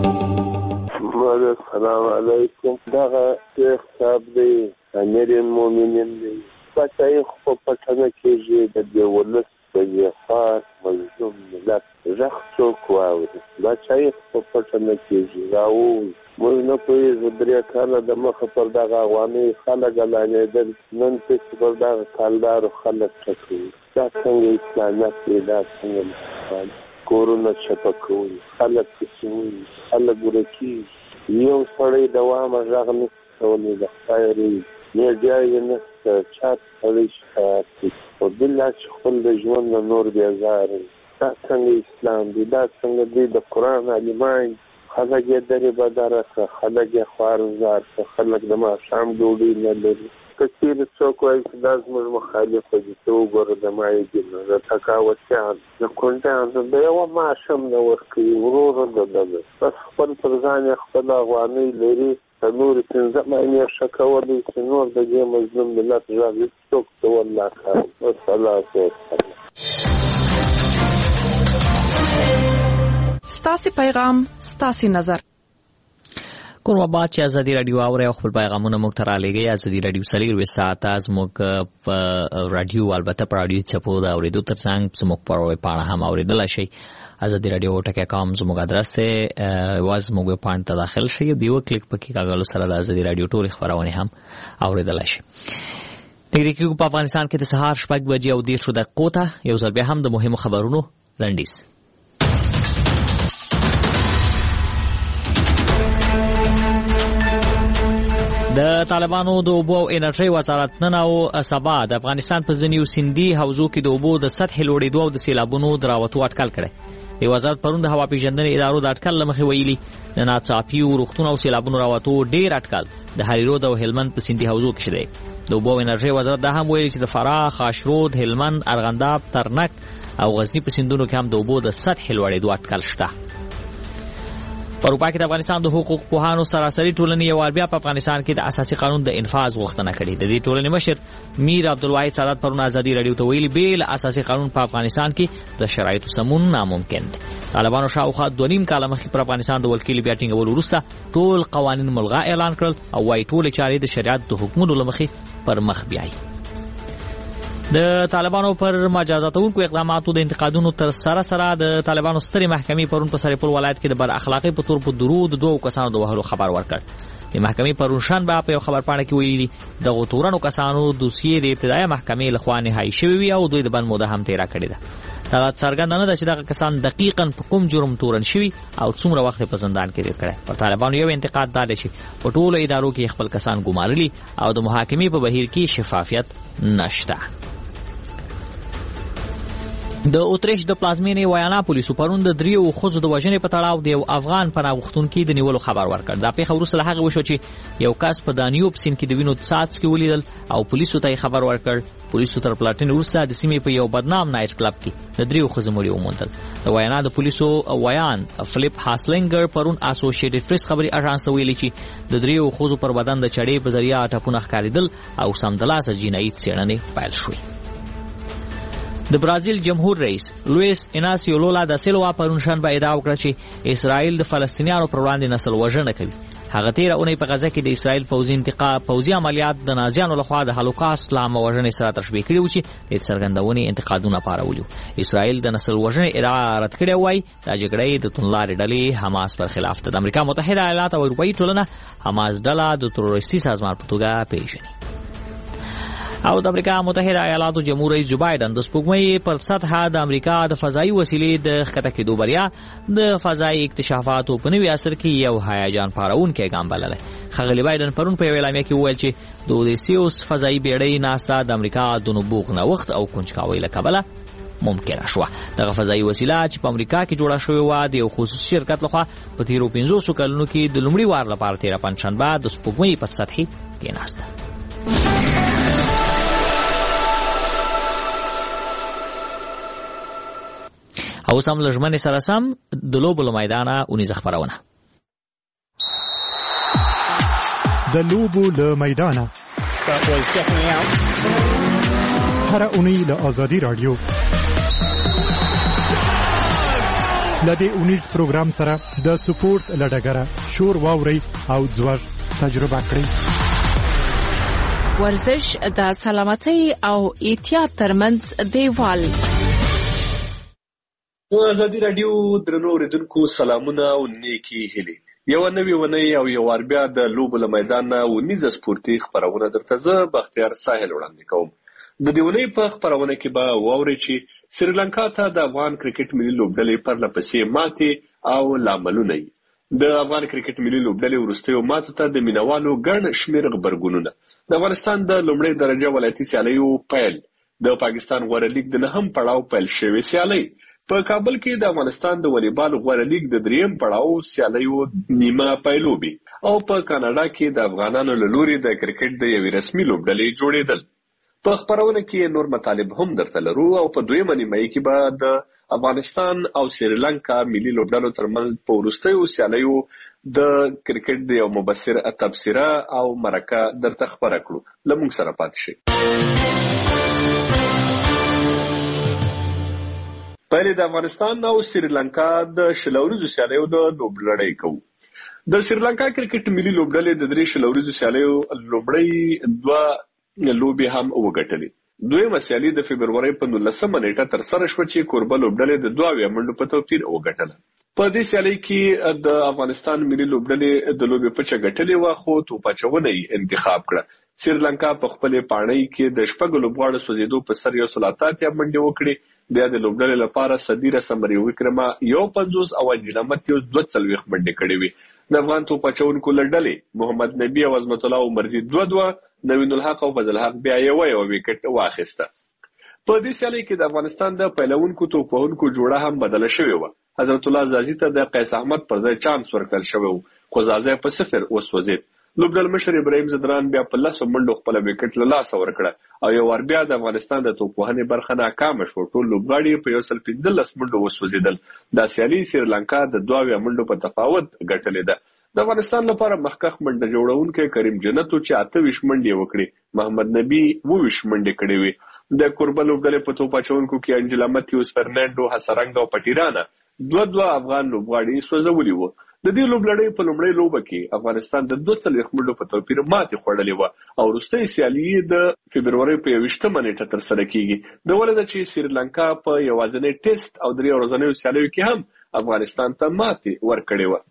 السلام علیکم. دغه شیخ صاحب دی امیر المؤمنین دی، بچه خو په پټنه کېږي د دې ولس د زیافات مظلوم ملت غږ څوک واوري، بچه خو په پټنه کېږي راووځي. موږ نه پوهېږو درې کاله د مخه پر دغه افغانۍ خلک اعلانېدل، نن پسې پر دغه کالدارو خلک ټکوي. دا څنګه اسلامیت دی؟ دا څنګه کورونه چپه کوي، خلک پسې وایي، خلک ورکېږي. یو سړی دوامه غږ نشي کولی، د خدای رضا میډیا یې نشته، چا سړی شکایت کوي، خو بالله چې خپل د ژوند نه نور بېزاره وي. دا څنګه اسلام دی؟ دا څنګه دی د قرآن عالمان خلک یې درې بدره کړه، خلک یې خوارزار کړه، خلک د ماښام ډوډۍ نه لري. که چېرې څوک وایي چې دا زموږ مخالفه دي، ته وګوره د مایدینو د تکاوتیانو د کونډیانو د یوه معاش هم نه ورکوي، ورور د دغه بس خپل پر ځان یې خپله افغانۍ لري نور پنځه معنی شکولې چې نور د دې مظلوم ملت غږ څوک ته والله خیر والصلاه والسلام. ستاسو پیغام ستاسو نظر. کوم آباد چې ازادي رادیو اوري او خپل پیغامونه موږ ته را لېږي. ازادي رادیو سلیږ وې ساعت از موږ په رادیو البته په رادیو چپو دا اورېدو ترڅنګ زموږ په پاڼه هم اورېدلی شئ. ازادي رادیو ټکی کام زموږ ادرس دی. واز موږ په پاڼه ته داخل شئ. دیو کلیک پکې کاغلو سره د ازادي رادیو ټولې خبرونه هم اورېدلی شئ. نګری کېږو په افغانستان کې د سهار شپږ بجې او دېرشو دقیقو ته یو ځل بیا هم د مهمو خبرونو لنډیز. د طالبانو د اوبو او انرژۍ وزارت نن او سبا د افغانستان په ځینو سیندي حوزو کې د اوبو د سطح لوړېدو او د سیلابونو د راوتو اټکل کړی. د وزارت پرون د هوا پیژندنې ادارو د اټکل له مخې ویلي د ناڅاپي روغتون او سیلابونو راوتو ډېر اټکل د هریرود او هلمند په سیندي حوزو کې شوی. د اوبو او انرژۍ وزارت دا هم ویلي چې د فراه، خاشرود، هلمند، ارغنداب، ترنک او غزني په سیندونو کې هم د اوبو د سطح لوړېدو اټکل شته. په اروپا کې د افغانستان د حقوق پوهانو سراسري ټولنې یو بیا په افغانستان کې د اساسي قانون د انفاذ غوښتنه کړې. د دې ټولنې مشر میر عبدالواحد سادات پرون ازادي رادیو ته ویلي بې له اساسي قانون په افغانستان کې د شرایطو سمون ناممکن دی. طالبانو شاوخوا دوه نیم کاله مخکې پر افغانستان د ولکې بیا ټینګولو وروسته ټول قوانین ملغا اعلان کړل او وايي ټولې چارې د شریعت د حکمونو له مخې پر مخ بیایي. د طالبانو پر مجازاتونکو اقداماتو د انتقادونو تر سره سره د طالبانو سترې محکمې پرون په سرپل ولایت کې د بد اخلاقۍ په تور په درود دوه کسانو د وهلو خبر ورکړ. د محکمې پرون شنبه په یو خبرپاڼه کې ویلي دغه تورنو کسانو دوسیې د ابتدایي محکمې لخوا نهایی شوی وي او دوی د بند موده هم تیره کړې ده. دا څرګنده نه ده چې دغه کسان دقیقاً په کوم جرم تورن شوي او څومره وخت په زندان کې تیر کړی. پر طالبانو یو انتقاد دا دی چې په ټولو ادارو کې خپل کسان ګمارلي او د محاکمې په بهیر کې شفافیت نشته. د اوتریش د پلازمینې ویانا پولیسو پرون د دریو ښځو د وژنې په تړاو د یو افغان پناه غوښتونکي د نیولو خبر ورکړ. دا پیښه وروسته له هغې وشوه چې یو کس په دانیوب سیند کې د وینو څاڅکي ولیدل او پولیسو ته یې خبر ورکړ. پولیسو تر پلاټین وروسته د سیمې په یو بدنام نایټ کلب کې د دریو ښځو مړي وموندل. د ویانا د پولیسو ویان فلیپ هاسلینګر پرون اسوسییټډ پریس خبري اژانس ته ویلي چې د دریو ښځو پر بدن د چړې په ذریعه ټپونه ښکارېدل او سمدلاسه جنایي څېړنې پیل شوې. د برازیل جمهور رئیس لویس ایناسیو لولا دا سیلوا پرون شنبه ادعا وکړه چې اسرائیل د فلسطینیانو پر وړاندې نسل وژنه کوي. هغه تیره اونۍ په غزه کې د اسرائیل پوځي انتقام پوځي عملیات د نازیانو لخوا د هولوکاست لا وژنې سره تشبیه کړي و چې د څرګندونې انتقادونه پارولي. اسرائیل د نسل وژنې ادعا رد کړې وای. دا جګړه د توندلارې ډلې حماس پر خلاف ده. د امریکا متحده ایالات او اروپایي ټولنه حماس ډله د تروریستي سازمان په توګه پیژني. او د امریکا متحده ایالاتو جمهور رئیس جو بایدن د سپوږمۍ پر سطح د امریکا د فضایي وسیلې د ښکته کېدو بریا د فضایي اکتشافاتو په نوي عصر کې یو هیجان پاروونکی ګام بللی. ښاغلي بایدن پرون په یوه اعلامیه کې وویل چې د اودیسیوس فضایي بیړۍ ناسته د امریکا د نبوغ نوښت او کنجکاوۍ له کبله ممکنه شوه. دغه فضایي وسیله چې په امریکا کې جوړه شوې وه د یو خصوصي شرکت لخوا په تیرو پنځوسو کلونو کې د لومړي وار لپاره تېره پنجشنبه د سپوږمۍ پر سطحې کېناسته. او سم لژمنې سره سم د لوبو له میدانه اونیزه خپرونه د لوبو له میدانه هر اونۍ له آزادي رادیو له دې اونیز پروګرام سره د سپورت له ډګره شور واورئ او ځوږ تجربه کړئ. ورزش د سلامتۍ او احتیاط ترمنځ دیوال. ازادي رادیو درنو اوریدونکو سلامونه او نیکی هیلې. یو نوې ونې او یو وار بیا د لوبو له میدان نه ونیزه سپورتي خپرونه درته زه بختیار ساحل وړاندې کوم. د دې ونې په خپرونه کې به واورئ چې سریلانکا ته د افغان کرکټ ملي لوبډلې پرله پسې ماتې او لاملونه یې. د افغان کرکټ ملي لوبډلې وروستیو ماتو ته د مینوالو ګڼ شمېر غبرګونونه. د افغانستان د لومړۍ درجه ولایتي سیالیو پیل. د پاکستان غوره لیګ د نهم پړاو پیل شوې سیالۍ. په کابل کې د افغانستان د والیبال غوره لیګ د دریم پړاو سیالیو نیمه پیلوبي او په کاناډا کې د افغانانو له لوري د کرکټ د یوې رسمي لوبډلې جوړېدل. په خپرونه کې نور مطالب هم درته لرو او په دویمه نیمایي کې به د افغانستان او سریلانکا ملي لوبډلو ترمنځ په وروستیو سیالیو د کرکټ د یو مبصر تبصره او مرکه درته خبره کړو. له موږ سره پاتې شئ. پهلې د افغانستان او سریلانکا د شلوريزو سیالیو د لوبډلې کوو. د سریلانکا کرکټ ملي لوبډلې د درې شلوريزو سیالیو لوبډلې دوه لوبې هم وګټلې. دویمه سیالي د فبرورۍ په نولسمه نیټه ترسره شوه چې کوربه لوبډلې د دوه منډو په توپیر وګټله. په دې سیالۍ کې د افغانستان ملي لوبډلې د لوبې پچه ګټلې وه خو توپ اچونه یې انتخاب کړه. سریلانکا په خپلې پاڼۍ کې د شپږو لوبغاړو سوځېدو په سر یو سل اته اتیا منډې وکړې. بیا د لوبډلې لپاره صدیره سمري وکرمه یو پنځوس او انجلا متیوس دوه څلوېښت منډې کړې وې. د افغان توپ اچونکو له ډلې محمد نبي او عظمت الله عمرزي دوه دوه، نوین الحق او فضل حق بیا یوه یوه وکټ واخیسته. په دې سیالۍ کې د افغانستان د پیلوونکو توپ وهونکو جوړه هم بدله شوې وه. حضرت الله زازي ته د قیس احمد پر ځای چانس ورکړل شوی و خو زازی په صفر وسوځېد. لوبډل مشر ابراهیم زدران بیا په لسو منډو خپله وکټ له لاسه ورکړه او یو وار بیا د افغانستان د توپ وهنې برخه ناکامه شوه. ټول لوبغاړي په یو سل پنځلس منډو وسوځېدل. دا سیالي سریلانکا د دوه اویا منډو په تفاوت ګټلې ده. د افغانستان لپاره مخکښ منډه جوړونکی کریم جنتو چې اته ویشت منډې وکړې، محمد نبي اوه ویشت منډې کړې وې. د کوربه لوبډلې په توپ اچونکو کې انجلا متیوس، فرنانډو، حسرنګ او پټیرانا دوه دوه افغان لوبغاړي سوځولي وو. د دې لوبلړۍ په لومړۍ لوبه کې افغانستان د دوه څلوېښت منډو په توپیر ماتې خوړلې وه او وروستۍ سیالي د فبرورۍ په یوویشتمه نیټه ترسره کیږي. د ولې ده چې سریلانکا په یوازینۍ ټیسټ او درې ورځنیو سیالیو کې هم افغانستان ته ماتې ورکړې وه.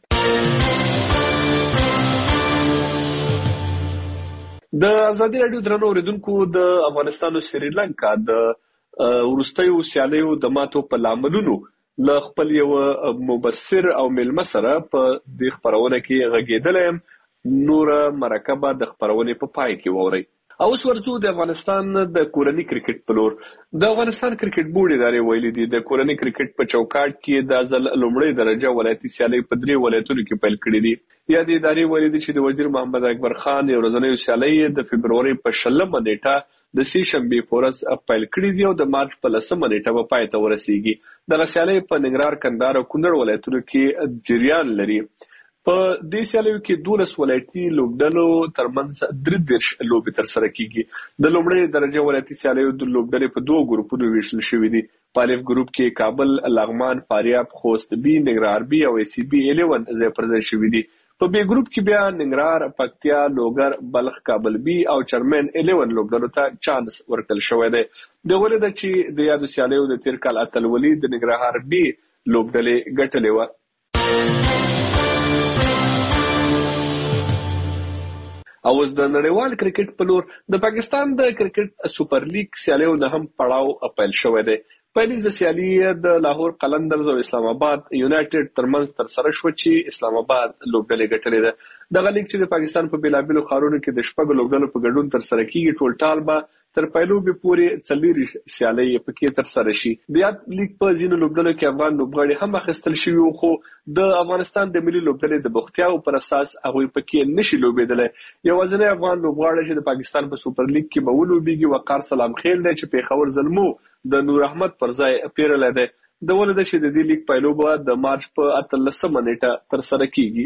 د ازادي راډیو درنو اوریدونکو، د افغانستان او سریلانکا د وروستیو سیالیو د ماتو په لاملونو له خپل یو مبصر او مېلمه سره په دې خپرونه کې غږېدلی یم. نوره مرکه به د خپرونې په پای کې واورئ. اوس ورځو د افغانستان د کورني کرکټ په لور. د افغانستان کرکټ بورډ ادارې ویلي دي د کورني کرکټ په چوکاټ کې د ځل لومړۍ درجه ولایتي سیالۍ په درې ولایتونو کې پیل کړي دي. یا د ادارې ویلي دي چې د وزیر محمد اکبر خان یو ورځنیو سیالۍ د فبرورۍ په شلمه نیټه د سې شنبې په ورځ پیل کړي دي او د مارچ په لسمه نیټه به پای ته ورسیږي. دغه سیالۍ په ننګرهار، کندهار او کونړ ولایتونو کې جریان لري. په دې سیالیو کې دولس ولایتي لوبډلو ترمنځ درې دېرش لوبې ترسره کیږي. د لومړۍ درجه ولایتي سیالیو د لوبډلې په دوه ګروپونو ویشل شوي دي. په الف ګروپ کې کابل، لغمان، فاریاب، خوست بي، ننګرهار بي او ای سی بي الیون ځای پر ځای شوي دي. په بي ګروپ کې بیا ننګرهار، پکتیا، لوګر، بلخ، کابل بي او چرمن الیون لوبډلو ته چانس ورکړل شوی دی. د ولې ده چې د یادو سیالیو د تیر کال اتلولي د ننګرهار بي لوبډلې ګټلې وه. او اوس د نړیوال کرکټ په لور د پاکستان د کرکټ سوپر لیګ سیالیو نه هم پړاو پیل شوی دی. پیلیز د سیالي د لاهور قلندرز او اسلام آباد یونایټډ ترمنځ ترسره شوه چې اسلام آباد لوبډلې ګټلې ده. دغه لیګ چې د پاکستان په بېلابېلو ښارونو کې د شپږو لوبډلو په ګډون ترسره کیږي، ټول ټال به تر پیلوبې پورې څلېرویشت سیالۍ پکې ترسره شي. د یاد لیګ په ځینو لوبډلو کې افغان لوبغاړي هم اخیستل شوي وو خو د افغانستان د ملي لوبډلې د بوختیاو پر اساس هغوی پکې نشي لوبېدلی. یوازینی افغان لوبغاړی چې د پاکستان په سوپر لیګ کې به ولوبېږي وقار سلام خیل دی چې پېښور زلمو د نور احمد پر ځای پیرلی دی. د ولې ده چې د دې لیګ پیلوبه د مارچ په اتلسمه نیټه ترسره کیږي.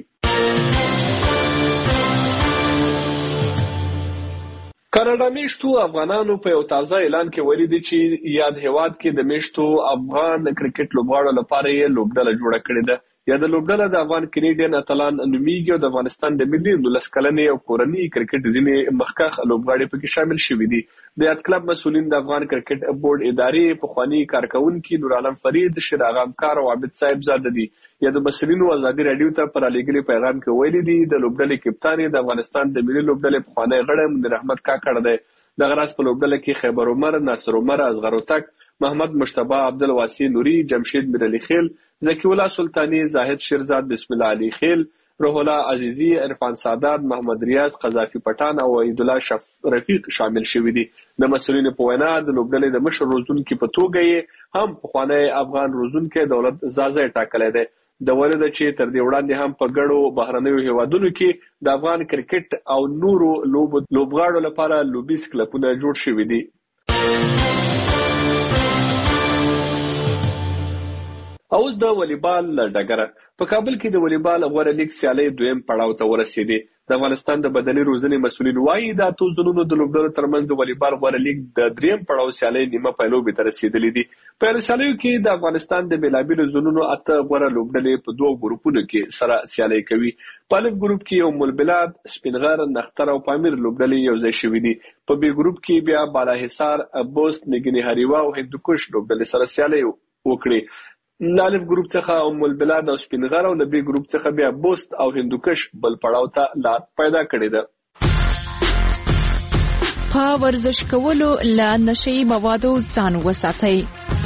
کاناډا میشتو افغانانو په یو تازه اعلان کې ویلي دي چې یاد هیواد کې د میشتو افغان کرکټ لوبغاړو لپاره یې لوبډله جوړه کړې ده. یا د لوبډله د افغان کینیډین اتلان نومیږي او د افغانستان د ملي نولس کلنې او کورني کرکټ ځینې مخکښ لوبغاړي پکې شامل شوي دي. د یاد کلب مسؤلین د افغان کرکټ بورډ ادارې پخواني کارکونکي نور عالم فرید، شیر اغامکار او عابد صاحب زاده دي. یا د مسؤلینو ازادي راډیو ته پر رالیږلي پیغام کې ویلي دي د لوبډلې کپتان د افغانستان د ملي لوبډلې پخوانی غړی منیر احمد کاکړ دی. دغه راز په لوبډله کې خیبر عمر، ناصر عمر، اصغر اتک، محمد مشتبه، عبدالواسی نوري، جمشید میرعلی خیل، ذکی الله سلطانی، زاهد شیرزاد، بسم الله علی خیل، روح الله عزیزی، عرفان سادات، محمد ریاض، قذافی پټان او عید الله شف رفیق شامل شوي دي. د مسؤلینو په وینا د لوبډلې د مشر روزونکي په توګه یې هم پخوانی افغان روزونکی دولت زازی ټاکلی دی. د ولې ده چې تر دې وړاندې هم په ګڼو بهرنیو هیوادونو کې د افغان کرکټ او نورو لوبغاړو لپاره لوبیز کلبونه جوړ شوي دي. اوس د والیبال ډګر په کابل کې د والیبال غوړه لیګ سیالي دویم پړاو ته ورسېدې. د افغانستان د بدني روزنې مسؤلین وایي د اتو زونونو د لوبډلو ترمنځ د والیبال غوړه لیګ د دریم پړاو سیالي نیمه پایلوبې ته رسېدلې دي. په یو سیالیو کې د افغانستان د بیلابیلو زونونو اته غوړه لوبډلې په دوه ګروپونو کې سره سیالي کوي. په الف ګروپ کې ام البلاد، سپینغر، نختر او پامیر لوبډلې یو ځای شوې دي. په بي ګروپ کې بیا بالاحصار، بوست، نګنی هریوا او هندوکش لوبډلې سره سیالي وکړي. له الف ګروپ څخه ام البلاد او سپینغر او له بي ګروپ څخه بیا بوست او هندوکش بل پړاو ته لار پیدا کړې ده. په ورزش کولو له نشئی موادو ځان وساتئ.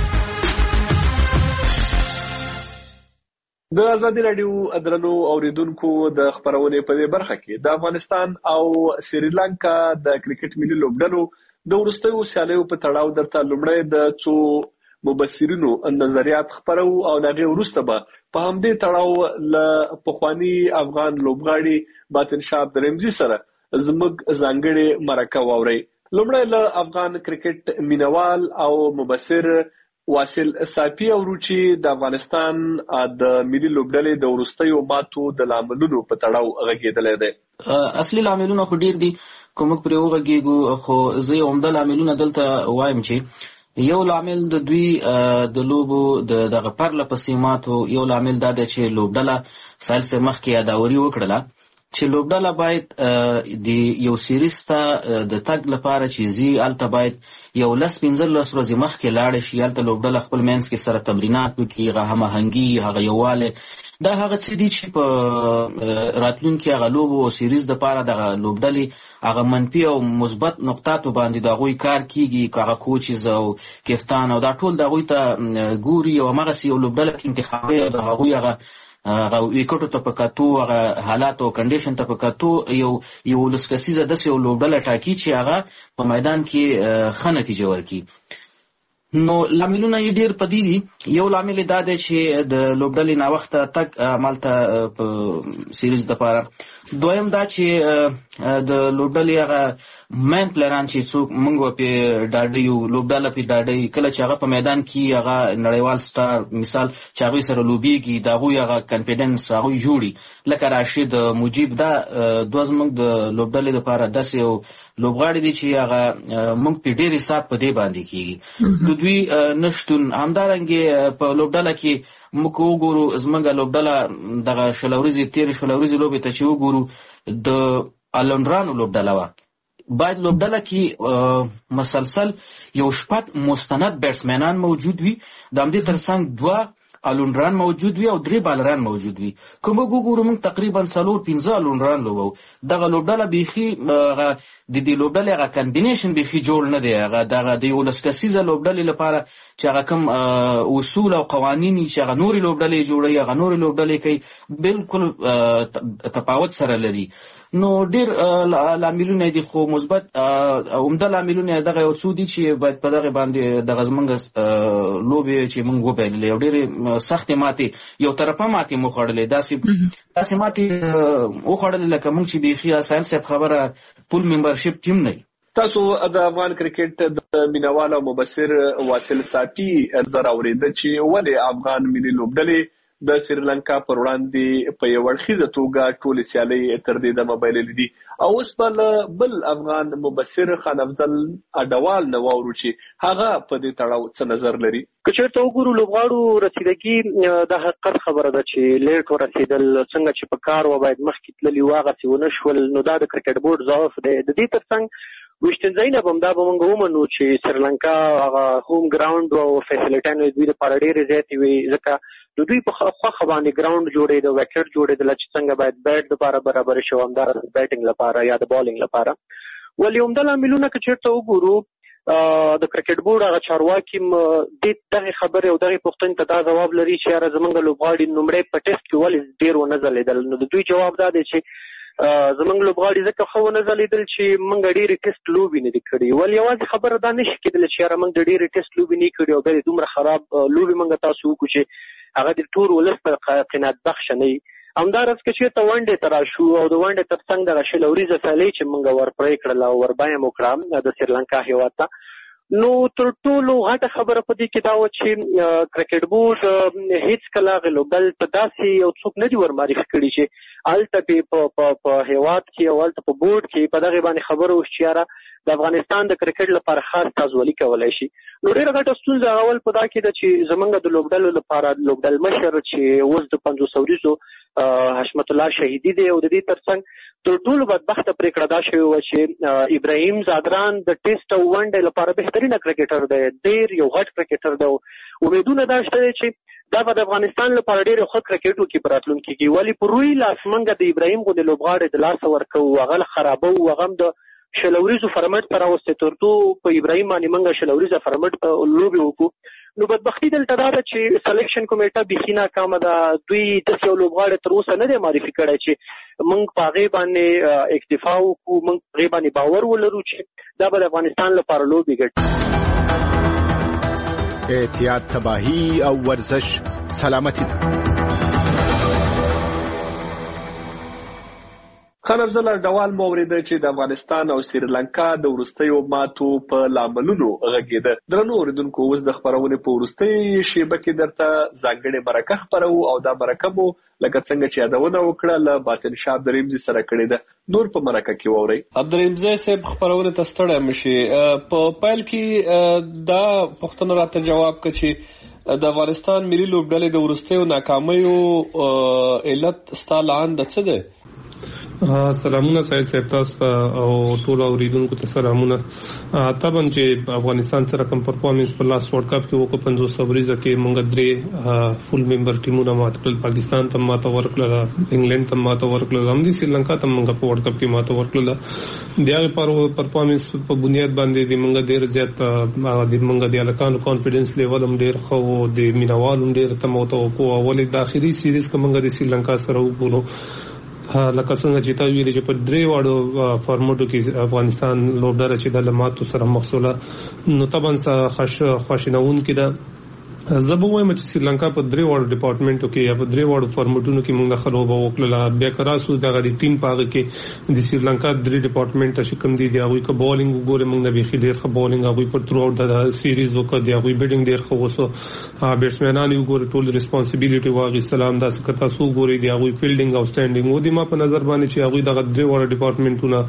د ازادي راډیو درنو اوریدونکو د خبرونې په دې برخه کې د افغانستان او سریلانکا د کرکټ ملي لوبډلو د وروستیو سیالیو په تړاو درته لومړی د څو مبصرینو نظریات خبرو او دغه وروسته به په همدې تړاو له پخوانی افغان لوبغاړي باطن شاه عبدالرحمزي سره زموږ ځانګړي مرکه واوري. لومړی له افغان کرکټ مینوال او مبصر واصل صافي اوروچی د افغانستان د ملي لوبډلې د وروستیو ماتو د لاملونو په تړاو غږېدلی دی. اصلي لاملونه خو ډیر دي، کوم پرې وغږیږو، خو زه عمده لاملونه دلته وایم چې یو لامل د دوی د لوبو د دغه پرله پسې ماتو، یو لامل دا دی چې لوبډله سایل سه مخکې یاداوري وکړله چې لوبډله باید د یو سیریز ته د تګ لپاره چې ځي هلته باید یو لس پنځلس ورځې مخکې لاړې شي، هلته لوبډله خپل منځ کې سره تمرینات وکړي، هغه هماهنګي، هغه یووالی، دا هغه څه دي چې په راتلونکي هغه لوبو او سیریز دپاره دغه لوبډلې هغه منفي او مثبت نقطاتو باندې د هغوی کار کیږي، هغه کوچز او کپتان او دا ټول د هغوی ته ګوري او همغسې یو لوبډله انتخابوي او د هغوی هغه هغه ویکټو ته په کتو، هغه حالات او کنډیشن ته په کتو یو یو لس کسیزه داسې یو لوبډله ټاکي چې هغه په میدان کې ښه نتیجه ورکړي. نو لاملونه یې ډېر پدې دي. یو لامل دا دی چې د لوبډلې ناوخته تګ همالته په سیریز دپاره. دویم دا چې د لوبډلې هغه مین پلیران چې څوک موږ پې ډاډه یو، لوبډله پې ډاډه یي، کله چې هغه په میدان کې هغه نړیوال سټار مثال چې هغوی سره لوبېږي د هغوی هغه کنفیډنس هغوی جوړي، لکه راشد، مجیب، دا دوه زموږ د لوبډلې دپاره داسې یو لوبغاړي دي چې هغه موږ پې ډېر حساب په دې باندې کېږي. د دوی نشتون همدارنګې په لوبډله کې موږ وګورو، زموږ لوبډله دغه شل ورځې تېرې شل ورځې لوبې ته چې وګورو د الونرانو لوبډله وه، باید لوبډله کې مسلسل یو شپږ مستند بیټسمنان موجود وي، د همدې ترڅنګ دوه الونران موجود وي او درې بالران موجود وي. که موږ وګورو موږ تقریبا څلور پنځه الونران لوبو. دغه لوبډله بیخي د دې لوبډلې هغه کمبینیشن بیخي جوړ نه دی. هغه دغه د یولس کسیزه لوبډلې لپاره چې هغه کوم اصول او قوانین چې هغه نورې لوبډلې جوړوي، هغه نورې لوبډلې کوي، بالکل تفاوت سره لري. نو ډېر لاملونه دي، خو مثبت عمده لاملونه دغه یو څو دي چې باید په دغه باندې دغه زموږ لوبې چې موږ وبایللې او ډېرې سختې ماتې، یو طرفه ماتې مو خوړلې، داسې داسې ماتې وخوړلې لکه موږ چې بیخي سایل صاحب خبره پول ممبرشپ ټیم نه وي. تاسو د افغان کرکټ د مینوال او مبصر واصل صافي زر اورېده چې ولې افغان ملي لوبډلې د سریلانکا پر وړاندې په یو اړخیزه توګه ټولې سیالۍ تر دې دمه بایللې دي. او اوس بل بل افغان مبصر خان افضل اډوال نه واورو چې هغه په دې تړاو څه نظر لري. که چېرته وګورو لوبغاړو رسیدګي د حقیقت خبره ده چې لیټ ورسېدل، څنګه چې په کار و باید مخکې تللي و هغسې ونه شول، نو دا د کرکټ بورډ ضعف دی. د دې ترڅنګ ویشتنځایونه به همدا به موږ ومنو چې سریلانکا هغه هوم ګراونډ او فیسیلیټیانې دوی دپاره ډېرې زیاتې وي، ځکه د دوی په خوښه باندې ګراونډ جوړېده، وکټ جوړېدله چې څنګه باید بیټ دپاره برابر شي او همداراز بیټینګ لپاره یا د بالینګ لپاره. ولې عمده لاملونه که چېرته وګورو د کرکټ بورډ هغه چارواکي دې دغې خبرې او دغې پوښتنې ته دا ځواب لري چې یاره زموږ لوبغاړي لومړی په ټیسټ کې ولې ډېر ونه ځلېدل. نو د دوی جواب دا دی چې زموږ لوبغاړي ځکه ښه ونه ځلېدل چې موږ ډېرې ټیسټ لوبې نه دي کړي. ولې یوازې خبره دا نه شي کېدلی چې یاره موږ د ډېرې ټیسټ لوبې نه کړي او بیا د دومره خراب لوبې موږ تاسو وکړو چې هغه د ټول ولس په قناعت بخشه نه وي. همداراز که چېرته ونډې ته راشو او د ونډې تر څنګ دغه شل اوریزه سیالۍ چې موږ ور پرې کړله او ور بیه مو کړه د سریلانکا هېواد ته، نو تر ټولو غټه خبره په دې کې دا و چې کرکټ بورډ هیڅ کله غلوبل په داسې یو څوک نه دی ورمعرفي کړي چې هلته په هیواد کې او هلته په بورډ کې په دغې باندې خبره وشي چې یاره د افغانستان د کرکټ لپاره خاص تازولي کولی شي. نو ډېره غټه ستونزه هغه ول په دا کې ده چې زمونږ د لوبډلو لپاره لوبډل مشر چې اوس د پنځوس اوریزو حشمت الله شهیدي دی او د دې ترڅنګ تر ټولو بدبخته پرېکړه دا شوې وه چې ابراهیم زادران د ټیسټ او ون ډې لپاره بهترینه کرکټر دی، ډېر یو غټ کرکټر دی. امیدونه دا شته دی چې دا به د افغانستان لپاره ډېر ښه کرکټ وکړي په راتلونکي کې، ولې په روی لاس موږ د ابراهیم غوندې لوبغاړی د لاسه ورکوو، هغه خرابوو، هغه هم د شل اوریزو فرمټ ته راوستی تر څو په ابراهیم باندې موږ شل اوریزه فرمټ لوبې وکړو. نو بدبختي دلته دا ده چې سلیکشن کمیټه بیخي ناکامه ده. دوی داسې یو لوبغاړی تر اوسه نه دی معرفي کړی چې موږ په هغې باندې اکتفا وکړو، موږ په هغې باندې باور ولرو چې دا به د افغانستان لپاره لوبې ګټي. احتیاط تباهي او ورزش سلامتی ده. خان افضل ډوال مو اورېده چې د افغانستان او سریلانکا د وروستیو ماتو په لاملونو غږېده. درنو اورېدونکو، اوس د خپرونې په وروستۍ شیبه کې درته ځانګړې مرکه خپروو او دا مرکه مو لکه څنګه چې یادونه وکړه له باطن شاه عبدالرحیمزي سره کړې ده. نور په مرکه کې واورئ. عبدالرحیمزي صاحب خپرونې ته ستړی مشي. په پیل کې دا پوښتنه راته جواب کړه چې د افغانستان ملي لوبډلې د وروستیو ناکامیو علت ستا لاندې څه دی؟ سلامونه سید صاحب تاسو او ټول اوریدونکو ته سلامونه. طبعا چې افغانستان سره کوم پرفارمنس په لاس ورلد کپ کې وکړ پنځوس اوریزه کې مونږ درې فول ممبر ټیمونه مات کړل. پاکستان ته ماته ورکړل، انګلند ته ماته ورکړل، هم د سریلانکا ته مونږ په ورلد کپ کې ماته ورکړل. د هغه پر پرفارمنس په بنیاد باندې د مونږ ډیر زیات د مونږ د الکانو کانفیډنس لیول هم ډیر خو د مینوال هم ډیر تموته کو اول د اخیری سیریز کومه د سریلانکا سره وګورو. لکه څنګه چې تا ویلي چې په درې واړو فارمټو کې افغانستان لوبډله چې د لماتو سره مخصوله نو طبعا خواشینون کې ده. زه به وایم چې سریلانکا په درې واړو ډپارټمنټو کې یا په درې واړو فارمټونو کې موږ خلوبه وکړله. بیا که راسو دغه د ټیم په هغه کې د سریلانکا درې ډپارټمنټ چې کوم دي د هغوی که بالینګ وګورئ موږ نه بیخي ډېر ښه بالینګ هغوی په ترو آوټ د سیریز وکړه، د هغوی بیټینګ ډېر ښه وسو، بیټسمینان یې وګورئ ټول ریسپانسبیلیټي واخیستله. همداسې که تاسو وګورئ د هغوی فیلډینګ او سټینډینګ و د ما په نظر باندې چې هغوی دغه درې واړه ډپارټمنټونه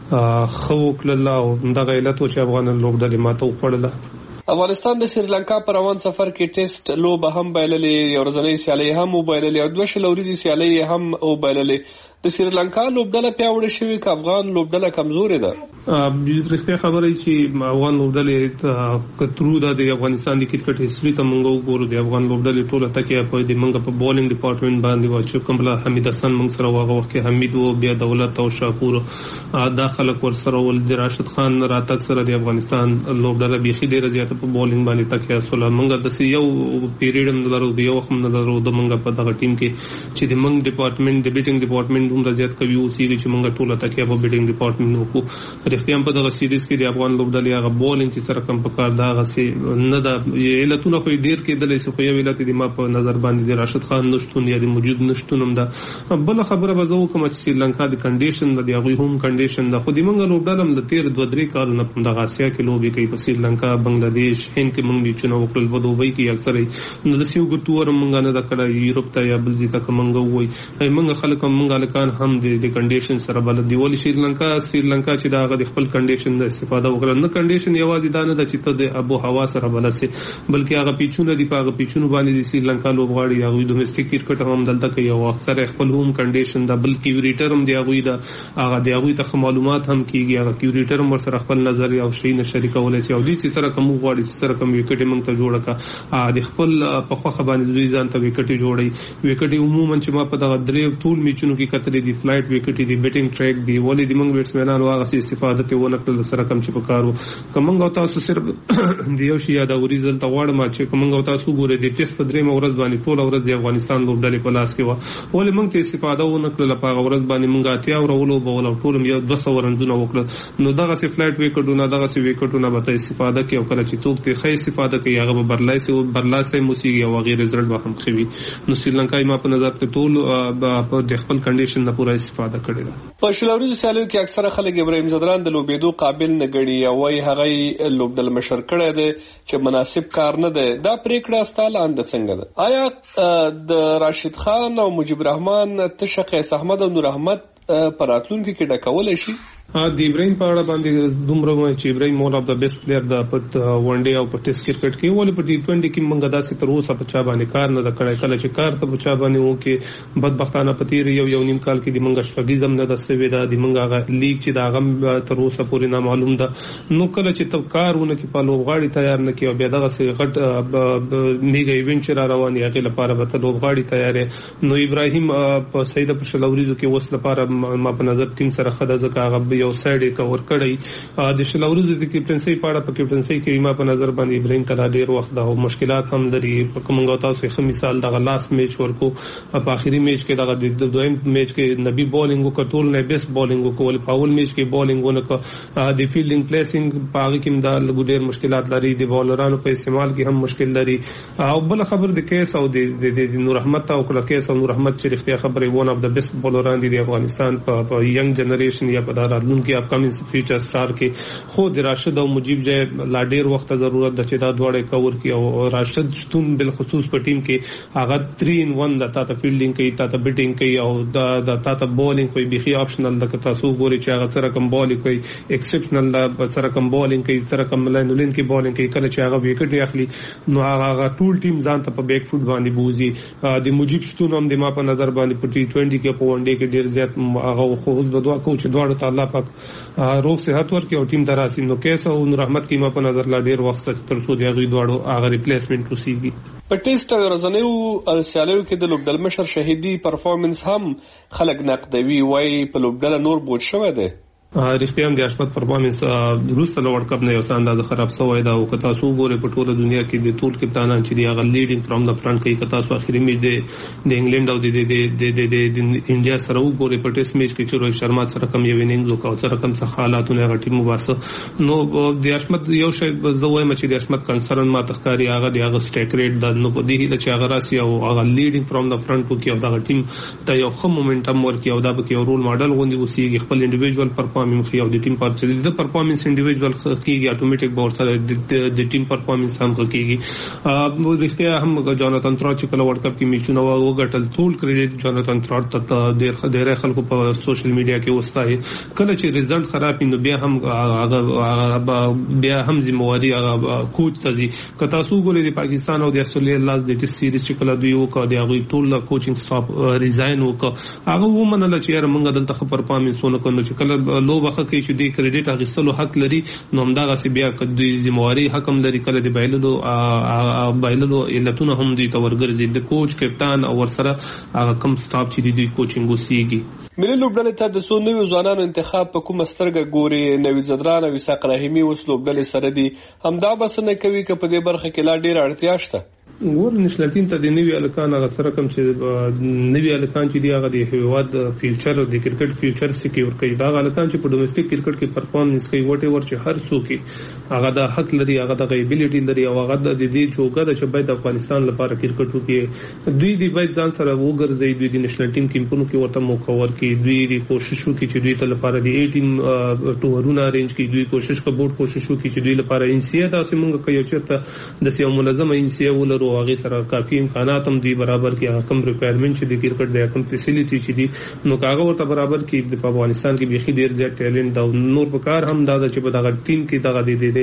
ښه وکړله او همدغه علت و چې افغان لوبډلې ماته وخوړله. افغانستان د سریلانکا پر روان سفر کې ټیسټ لوبه هم بایللې، یو ورځنۍ سیالۍ هم وبایللې او دوه شل ورځې سیالۍ هم وبایللې. د سریلانکا لوبډله پیاوړې شوې که افغان لوبډله کمزورې ده؟ رښتیا خبره چې افغان لوبډلې کترو ده د افغانستان د کرکټ هیستري ته موږ وګورو د افغان لوبډلې ټوله تکیه په د موږ په بالینګ ډپارټمنټ باندې وه چې کوم بله حمید حسن موږ سره هغه وخت کې حمید و، بیا دولت او شاپور دا خلک ورسره ول. د راشد خان راتګ سره د افغانستان لوبډله بیخي ډېره زیاته په بالینګ باندې تکیه سوله. موږ داسې یو پیریډ هم نه لرو، د یو وخت هم نه لرو د موږ په دغه ټیم کې چې د موږ ډپارټمنټ د بیټینګ ډپارټمنټ دومره زیات قوي اوسېږي چې موږ ټوله تکیه په بیټینګ ډپارټمنټ وکړو. رښتیا هم په دغه سیریز کې د افغان لوبډلې هغه بالینګ چې سره کم پکار ده هغسې نه ده. علتونه خو یې ډېر کېدلی شي، خو یو علت د ما په نظر باندې د راشد خان نشتون یا د موجود نشتون هم ده. بله خبره به زه وکړم چې سریلانکا د کنډیشن ده، د هغوی هم کنډیشن ده، خو د موږ لوبډله هم د تېر دوه درې کالو نه په دغه اسیا کې لوبې کوي. په سریلانکا، بنګلادیش، هند کې موږ میچونه وکړل، په دوبۍ کې اکثره نو داسې یو ټور هم موږ نه ده کړی، یورپ ته یا بل ځای ته که موږ ووایي موږ خلک هم موږ هلکان هم د کنډیشن سره بلد دي. ولې سریلانکا سریلانکا چې د هغه د خپل کنډیشن د استفاده وکړه. نه کنډیشن یوازې دا نه ده چې ته د ابو هوا سره بلد سي، بلکې هغه پیچونه دي، په هغه پیچونو باندې د سریلانکا لوبغاړي هغوی ډومېسټیک کرکټ هم دلته کوي او اکثره خپل هم کنډیشن ده، بل کیوریټر هم د هغوی ده، هغه د هغوی ته معلومات هم کېږي، هغه کیوریټر هم ورسره خپل نظر او شیونه شریکولی شي. او دوی چې سره کوم غواړي چې سره کوم وکټ یې موږ ته جوړه کړه د خپل په خوښه باندې دوی ځان ته وکټ جوړوي. وکټ عموما چې ما په دغه درې ټول میچونو کې کتلې دي فلایټ وکټ دي، بیټینګ ټریک دی، ولې د موږ بیټسمینانو هغسې استفاده ترې ونه کړل سره کوم چې په کار و. که موږ او تاسو صرف د یو شي یادوري زه دلته غواړم چې که موږ او تاسو وګورئ د ټیسټ په درېیمه ورځ باندې ټوله ورځ د افغانستان لوبډلې په لاس کې وه، ولې موږ ته استفاده ونه کړله. په هغه ورځ باندې موږ اتیا اوره ولوبول او ټول یو دوه سوه رنزونه وکړل. نو دغسې فلایټ وکټونه دغسې وکټونه به ته استفاده کوي او کله چې څوک ترې ښه استفاده کوي هغه به برلاسي برلاسي هم اوسېږي او هغې رزلټ به هم ښه وي. نو سریلانکا ما په نظر کې ټول د خپل کنډیشن پوزیشن نه پوره استفاده کړې ده. په شلوري سیالیو کې اکثره خلک ابراهیم ځدران د لوبېدو قابل نه ګڼي او وايي هغه لوبډل مشر کړی دی چې مناسب کار نه دی. دا پریکړه ستاله اند څنګه ده؟ آیا د راشد خان او مجيب الرحمن تشق قیس احمد او نور احمد پر راتلونکو کې ډکولای شي؟ د ابراهیم په اړه باندې دومره وایي چې ابراهیم ون اف د بیسټ پلیئر د پټ ون ډے او په ټیسټ کرکټ کې ولې په ټي ټوئنټي کې موږ داسې تر اوسه په چا باندې کار نه کړی. کله چې کار ته په چا باندې وو کې بدبختانه پتیر یو یو نیم کال کې د موږ شپږیزم نه دسته وی دا د موږ هغه لیګ چې دا غم تر اوسه پورې نه معلوم ده. نو کله چې تو کارونه کې په لوبغاړي تیار نه کې او بیا دغه سي غټ میګا ایونت را روان یې هغه لپاره به ته لوبغاړي تیارې. نو ابراهیم په سیده په شلوريزو کې وس لپاره ما په نظر ټیم سره خدای ځکه هغه یو سایډ کور کړی د شلوريزو د کیپټنسي په اړه په کیپټنسي کې ما په نظر باندې ابراهیم تلا ډیر وخت د مشکلات هم لري. په کومه تاسو ښه مثال د لاس میچ ورکو په اخیری میچ کې دغه د دویم میچ کې نبی بولینګ وکړ نه بیس بولینګ وکول په اول میچ کې بولینګ ونه د فیلډینګ پلیسینګ په هغه کې د لګډیر مشکلات لري. د بولرانو په استعمال کې هم مشکل لري. او بل خبر د کیس او د نور احمد او کله کیس او نور احمد چې اختیار خبره ون اف د بیسټ بولران دي د افغانستان په ینګ جنریشن یا په راتلونکي اپکمینګ فیوچر سٹار کې خو د راشد او مجيب جې لا ډیر وخت ضرورت د چې دا دواړه کور کی او راشد شتون بل خصوص په ټیم کې هغه تhree in one د تاسو فیلډینګ کوي تاسو بیټینګ کوي او د تاسو بولینګ کوي بيخي آپشنل د تاسو ګوري چې هغه سره کوم بال کوي ایکسپشنل د سره کوم بولینګ کوي سره کوم لاینولین کې بولینګ کوي کله چې هغه وکټ اخلي نو هغه ټول ټیم ځان ته په بیک فوټ باندې بوزي. د مجيب شتون هم د ما په نظر باندې په ټي ټوئنټي کې په ون ډے کې ډیر زیات هغه خو د دوه کوچ دواړو تعالی پاک روغ صحت ورکړي او ټیم دراسي. نو کیسه او نور احمد کې ما په نظر لا ډیر وخت تر څو دی غوي دواړو هغه ریپلیسمنت وسیږي. په ټیسټ او رزنیو سیالیو کې د لوبډل مشر شهیدی پرفورمنس هم خلک نقدوي وای په لوبډل نور بوج شوی دی. رښتیا هم د اشمت پرفارمنس روسته له ورلد کپ نه یو څه اندازه خراب شوی دا او که تاسو ګورئ په ټوله دنیا کې د ټول کپتانان چې دی هغه لیډینګ فرام د فرنٹ کوي. که تاسو اخیری میچ د انګلند او د د د انډیا سره وګورئ په ټیسټ میچ کې چې روهت شرما سره کم یو اننګز وکاو سره کم څه حالاتونه هغه ټیم واسه نو د اشمت یو شی زه وایم چې د اشمت کنسرن ما تخکاری هغه د هغه سټیک ریټ د نو په دې چې هغه راسي او هغه لیډینګ فرام د فرنٹ کوي او دا ټیم ته یو ښه مومنټم ورکړي او دا به یو رول ماډل غوندي وسیږي. خپل انډیویډوال پرفارمنس خو د ټیم چې د پرفارمنس انډیویډوال کیږي اتوماتیک به ورته د ټیم پرفارمنس هم کیږي. نو رښتیا هم جاناتان تراټ چې کله ورلد کپ کې میچونه وګټل ټول کریډټ جاناتان تراټ ته ډېر ډېر خلکو په سوشل میډیا کې وستایي. کله چې ریزلټ خراب نو بیا هم بیا هم ذمہواری هغه کوچ ته ځي. که تاسو ګورئ د پاکستان او د استرالیا لاس د ټیسټ سیریز چې کله دوی وکړ د هغه ټول کوچینګ سټاف ریزاین وکړ هغه ومنل چې یاره موږ دلته خبر پرفارمنس ونه کړو چې کله لوبه کې چې د کریډټ اخیستلو حق لري نو همدغه سی بیا د ذمہواری حق هم لري. کله د بایللو بایللو علتونه هم دوی ته ورګرځي د کوچ کپتان او ورسره هغه کم سټاف چې د دوی کوچینګ وسیږي. ملي لوبډلې ته د څو نویو ځوانانو انتخاب په کومه سترګه ګوري؟ نوی ځدران او اسحاق رحیمي اوس لوبډلې سره دي همدا بس نه کوي که په دې برخه کې لا ډیر اړتیا شته؟ ګور نېشنل ټیم ته د نوی الکان هغه سره کوم چې نوی الکان چې دی هغه د هیواد فیوچر د کرکټ فیوچر سکیور کوي. دا الکان چې په ډومېسټک کرکټ کې پرفارمنس کوي وټ ایور چې هر څوک هغه د حق لري هغه د ایبیلیټي لري او هغه د دې جوګه د چې باید افغانستان لپاره کرکټ وکړي دوی دی باید ځان سره وګرځي. دوی د نېشنل ټیم کیمپونو کې ورته موقع ورکړي. دوی د کوشش وکړي چې دوی ته لپاره د اټین ټورونه ارینج کړي. دوی کوشش کوي بورډ کوشش وکړي چې دوی لپاره ان سی ا داسې مونږ کوي چې د یو منظمه ان سی ا ولرو هغه سره کافي امکانات هم دی برابر کې کم ریکوایرمنٹ چې د کرکټ د کم فیسیلیټي چې دی نو کاغه ورته برابر کې د افغانستان کې بيخي ډیر زیات ټیلنټ او نور په کار هم دا چې په دغه ټیم کې دغه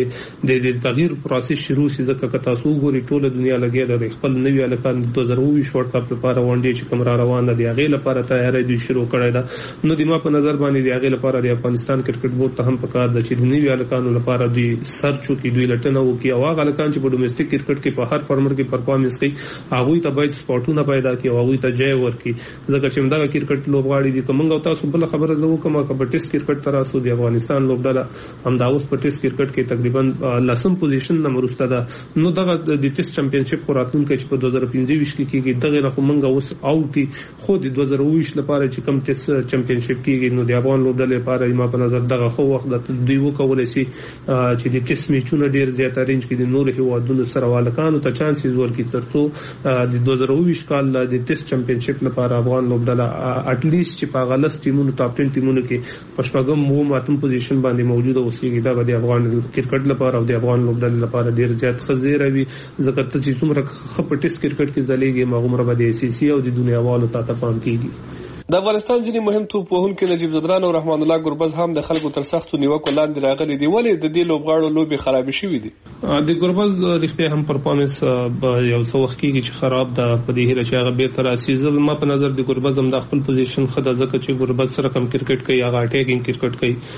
د د تغییر پروسس شروع شي. ځکه که تاسو ګوري ټوله دنیا لګي د خپل نوی الکان دوه زره اووه ورلد کپ لپاره ون ډے چې کوم را روان دي هغه لپاره تیاری دوی شروع کړی دا. نو د ما په نظر باندې د هغه لپاره د افغانستان کرکټ بورډ ته هم په کار د چې د نوی الکانو لپاره دوی سرچ وکړي دوی لټنه وکړي او هغه الکان چې په ډومېسټک کرکټ کې په هر فارمر کې پرفارمنس کوي هغه ته باید سپورټونه پیدا کړي او هغه ته ځای ورکړي. ځکه چې موږ کرکټ لوبغاړي دي کومه او تاسو بل خبره زو کومه کبه ټیسټ کرکټ تراسو د افغانستان لوبډله هم دا اوس په ټیسټ کرکټ کې تقریبا لسم پوزیشن نمبر واست ده. نو دغه د ټیسټ چمپionship خوراتون کې چې په دوه زره پنځه کې کېږي دغه نه موږ اوس اوټي خو د دوه زره اووه لپاره چې کم ټیسټ چمپionship کېږي نو د افغان لوبډله لپاره ما په نظر دغه خو وخت د دوی وکولای شي چې د ټیسټ میچونه ډیر زیات ارینج کړي. د نور هیوادونو سره والکانو ته چانسز ورکړي ترڅو د دوه زره اووه کال د ټیسټ چمپionship لپاره افغان لوبډله اټ لیست چې په غلس ټیمونو ټاپ ټن ټیمونو کې پښپاګم مو ماتم پوزیشن باندې موجوده اوسېږي دا د افغان کرکټ لپاره او د افغان لوبډله لپاره ډیر زیات خزیره وي ځکه چې څومره خپ ټیسټ کرکټ کې ځلېږي مغمره به د ای سی سی او د دنیا والو ته تپام کیږي. د افغانستان ځینې مهم توپ وهونکي نجیب زدران او رحمان الله ګربز هم د خلکو تر سختو نیوکو لاندې راغلي دي. ولې د دې لوبغاړو لوبي خراب شوې دي؟ د ګربز رښتیا هم پرفارمنس یو څو وخت کېږي چې خراب ده په دې هیله چې هغه به تر اسیزل ما په نظر د ګربز هم د خپل پوزیشن خدای ځکه چې ګربز سره کم کرکټ کوي هغه اٹیکینګ کرکټ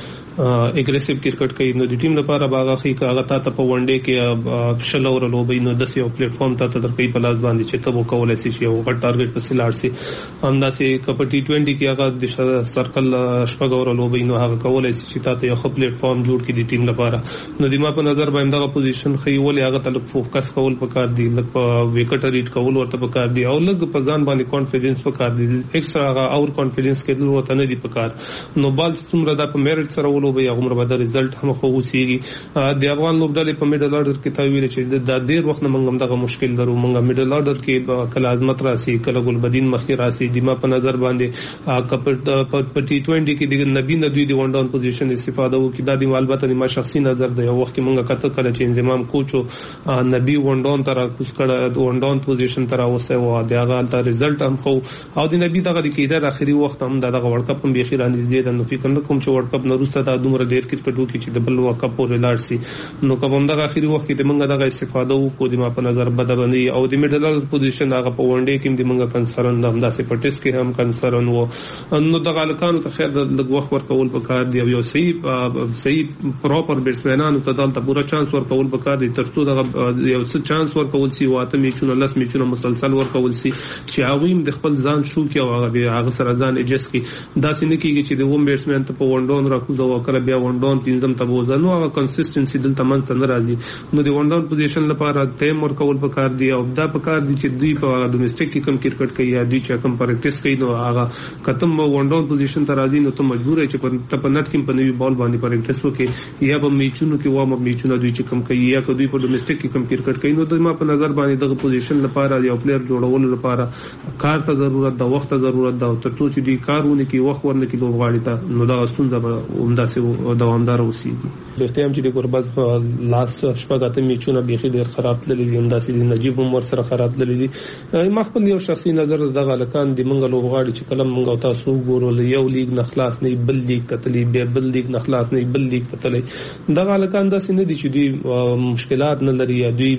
کوي اګریسیو کرکټ کوي نو د ټیم لپاره باغه خي هغه ته په ون ډے کې شل اور لوبي نو د یو پلیټ فارم ته تر کوي په لاس باندې چې ته وکولای شي یو غټ ټارګټ په سلاړ سي همداسې کپ ټي ټوئنټي کې هغه د سرکل شپږور لوبي نو هغه کولای شي چې تاسو یو پلیټ فارم جوړ کړئ د ټیم لپاره نو د ما په نظر باندې دغه پوزیشن خي ولې هغه ته فوکس کول پکار دی لکه په وکټ ریډ کول ورته پکار دی او لږ په ځان باندې کانفیډنس پکار دی ایکسترا هغه اور کانفیډنس کې ورته نه دی پکار نو بال څومره د په میرټ سره ولوبي هغه مر به د ریزلټ هم خو وسیږي د افغان لوبډلې په میډل آرډر کې تا ویل چې د ډیر وخت نه موږ دغه مشکل درو موږ میډل آرډر کې کله عظمت راسي کله ګلبدین مخکې راسي د ما په نظر باندې کپ په ټي ټوئنټي کې د نبی نه دوی د ون ډاون پوزیشن استفاده وکړي دا د البته ما شخصي نظر دی یو وخت موږ کته کله چې انضمام کوچو نبی ون ډاون تر کوس کړه د ون ډاون پوزیشن تر اوسه و دغه تر ریزلټ هم خو او د نبی دغه د کیدر اخري وخت هم دغه ورلد کپ هم بيخي راځي د نو فکر نه کوم چې ورلد کپ نه روسته دا دومره ډیر کرکټ وکړي چې د بل ورلد کپ پورې لاړ سي نو کوم دغه اخري وخت کې د موږ دغه استفاده وکړو د ما په نظر بدبني او د میډل پوزیشن هغه په ون ډے کې د موږ کنسرن د همداسې په ټیسټ کې هم کنسرن وو نو دغه لکانو ته خیر د لږ وخت ورکول پکار دی او یو صحیح صحیح پراپر بیټسمنانو ته دلته پورا چانس ورکول پکار دی ترڅو دغه یو څه چانس ورکول سي واته میچونه لس میچونه مسلسل ورکول سي چې هغه د خپل ځان شو کې او هغه هغه سره ځان اجس کې داسې نه کیږي چې د ووم بیټسمن ته په ون ډاون راکوزو او کله بیا ون ډاون پینځم ته وځي نو هغه کنسستنسي دلته منځ نه راځي نو د ون ډاون پوزیشن لپاره ټیم ورکول پکار دی او دا پکار دی چې دوی په ډومېسټک کې کم کرکټ کوي یا دوی چې کم پریکټیس کوي نو هغه کتم ون ډاون پوزیشن ته راځي نو ته مجبور یې چې په نت کې په نوی بال باندې پریکټیس وکړي یا په میچونو کې وامه میچونه دوی چې کم کوي یا دوی په ډومېسټک کې کم کرکټ کوي نو د ما په نظر باندې دغه پوزیشن لپاره یو پلیئر جوړولو لپاره کار ته ضرورت ده وخت ته ضرورت ده او ترڅو چې دوی کارونه کې وخت ورنه کې لوبغاړي ته نو دا ستونزه به همداسې دوامدار اوسېږي بهته هم چې د ګربز په لاس شپږ اته میچونه بيخي ډېر خراب تللي دي همداسې د نجیب هم ورسره خراب تللي دي ما خپل یو شخصي نظر دغه لکان د منګ لوبغاړي چې کلم منګ تاسو ګورول یو لیګ نه خلاص نه بل لیګ ته تللی به بل لیګ نه خلاص نه بل لیګ ته تللی دغه لکان داسې نه دي چې دوی مشکلات نه لري یا دوی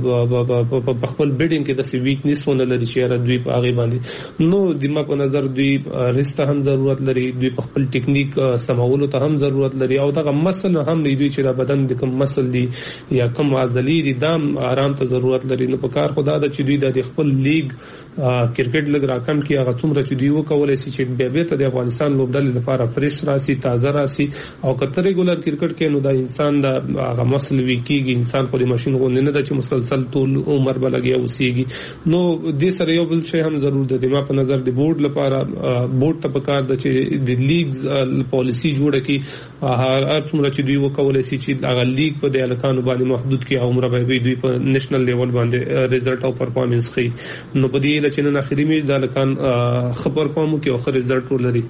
په خپل بیډینګ کې داسې ویکنیس ونه لري چې را دوی په هغه باندې نو د ما په نظر دوی ریسته هم ضرورت لري دوی په خپل ټیکنیک سمولو ته هم ضرورت لري او دغه مسل هم نه دوی چې د بدن د کوم مسل دي یا کوم عضلې دي دام آرام ته ضرورت لري نو په کار خدا د چې دوی د خپل لیګ کرکټ لګ راکم کې هغه څومره چې دوی وکولای شي چې بیا به ته د افغانستان لوبډلې لپاره فرش راسي تازه راسي او کتر ریګولر کرکټ کې نو دا انسان د هغه مسل وکیږي انسان په ماشين غو نه د چې مسلسل ټول عمر بلګي اوسېږي نو د سره یو بل شی هم ضرور ده د ما په نظر د بورډ لپاره بورډ ته پکار د چې د لیګز پالیسی جوړه کی هر څومره چې دوی وکولای شي چې هغه لیګ په د الکانو باندې محدود کی عمر به دوی په نېشنل لیول باندې ریزلټ او پرفارمنس خي نو په دې لچې نه اخري می د الکان خبر کوم کې اخر ریزلټ ولري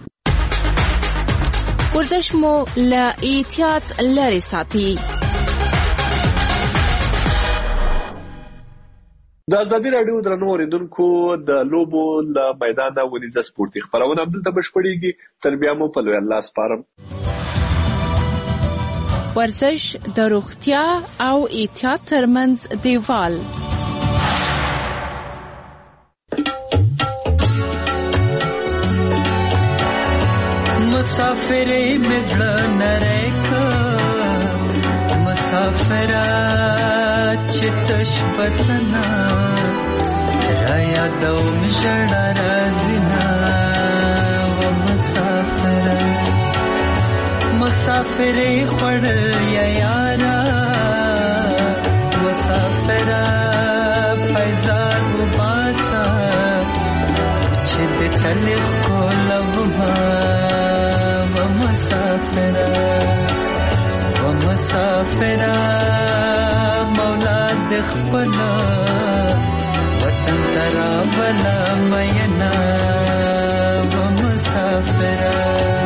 ورزش مو لا احتیاط لري ساتي د ازادي رادیو درنو اوریدونکو د لوبو له میدان ونیزه سپورتي خبرونه دلته بشپړیږي تر بیا مو په لوی الله سپارم ورزش د روغتیا او احتیاط ترمنځ دیوال مسافر مدل نریکا مسافر چتش پتنا رایا دوم جڑا رازنا و مسافر مسافر خړل یا یارا مسافر پایزار وباسا چې د تلخ کولم و مسافر و مسافر مولا خپل وطن تراولا مینا و مسافره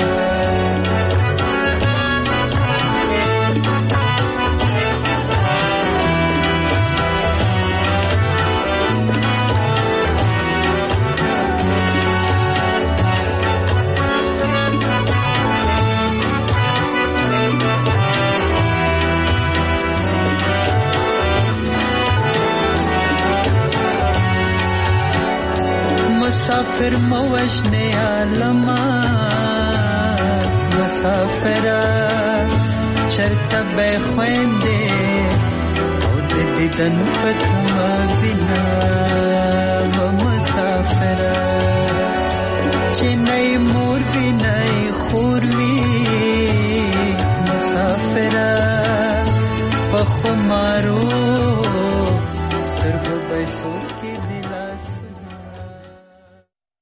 مسافر موجنه عالما مسافرا چرته به خوينده او د دیدن پتما بنا و مسافرا چنای مور بنای خوروي مسافرا په خمارو سترګو به سوکي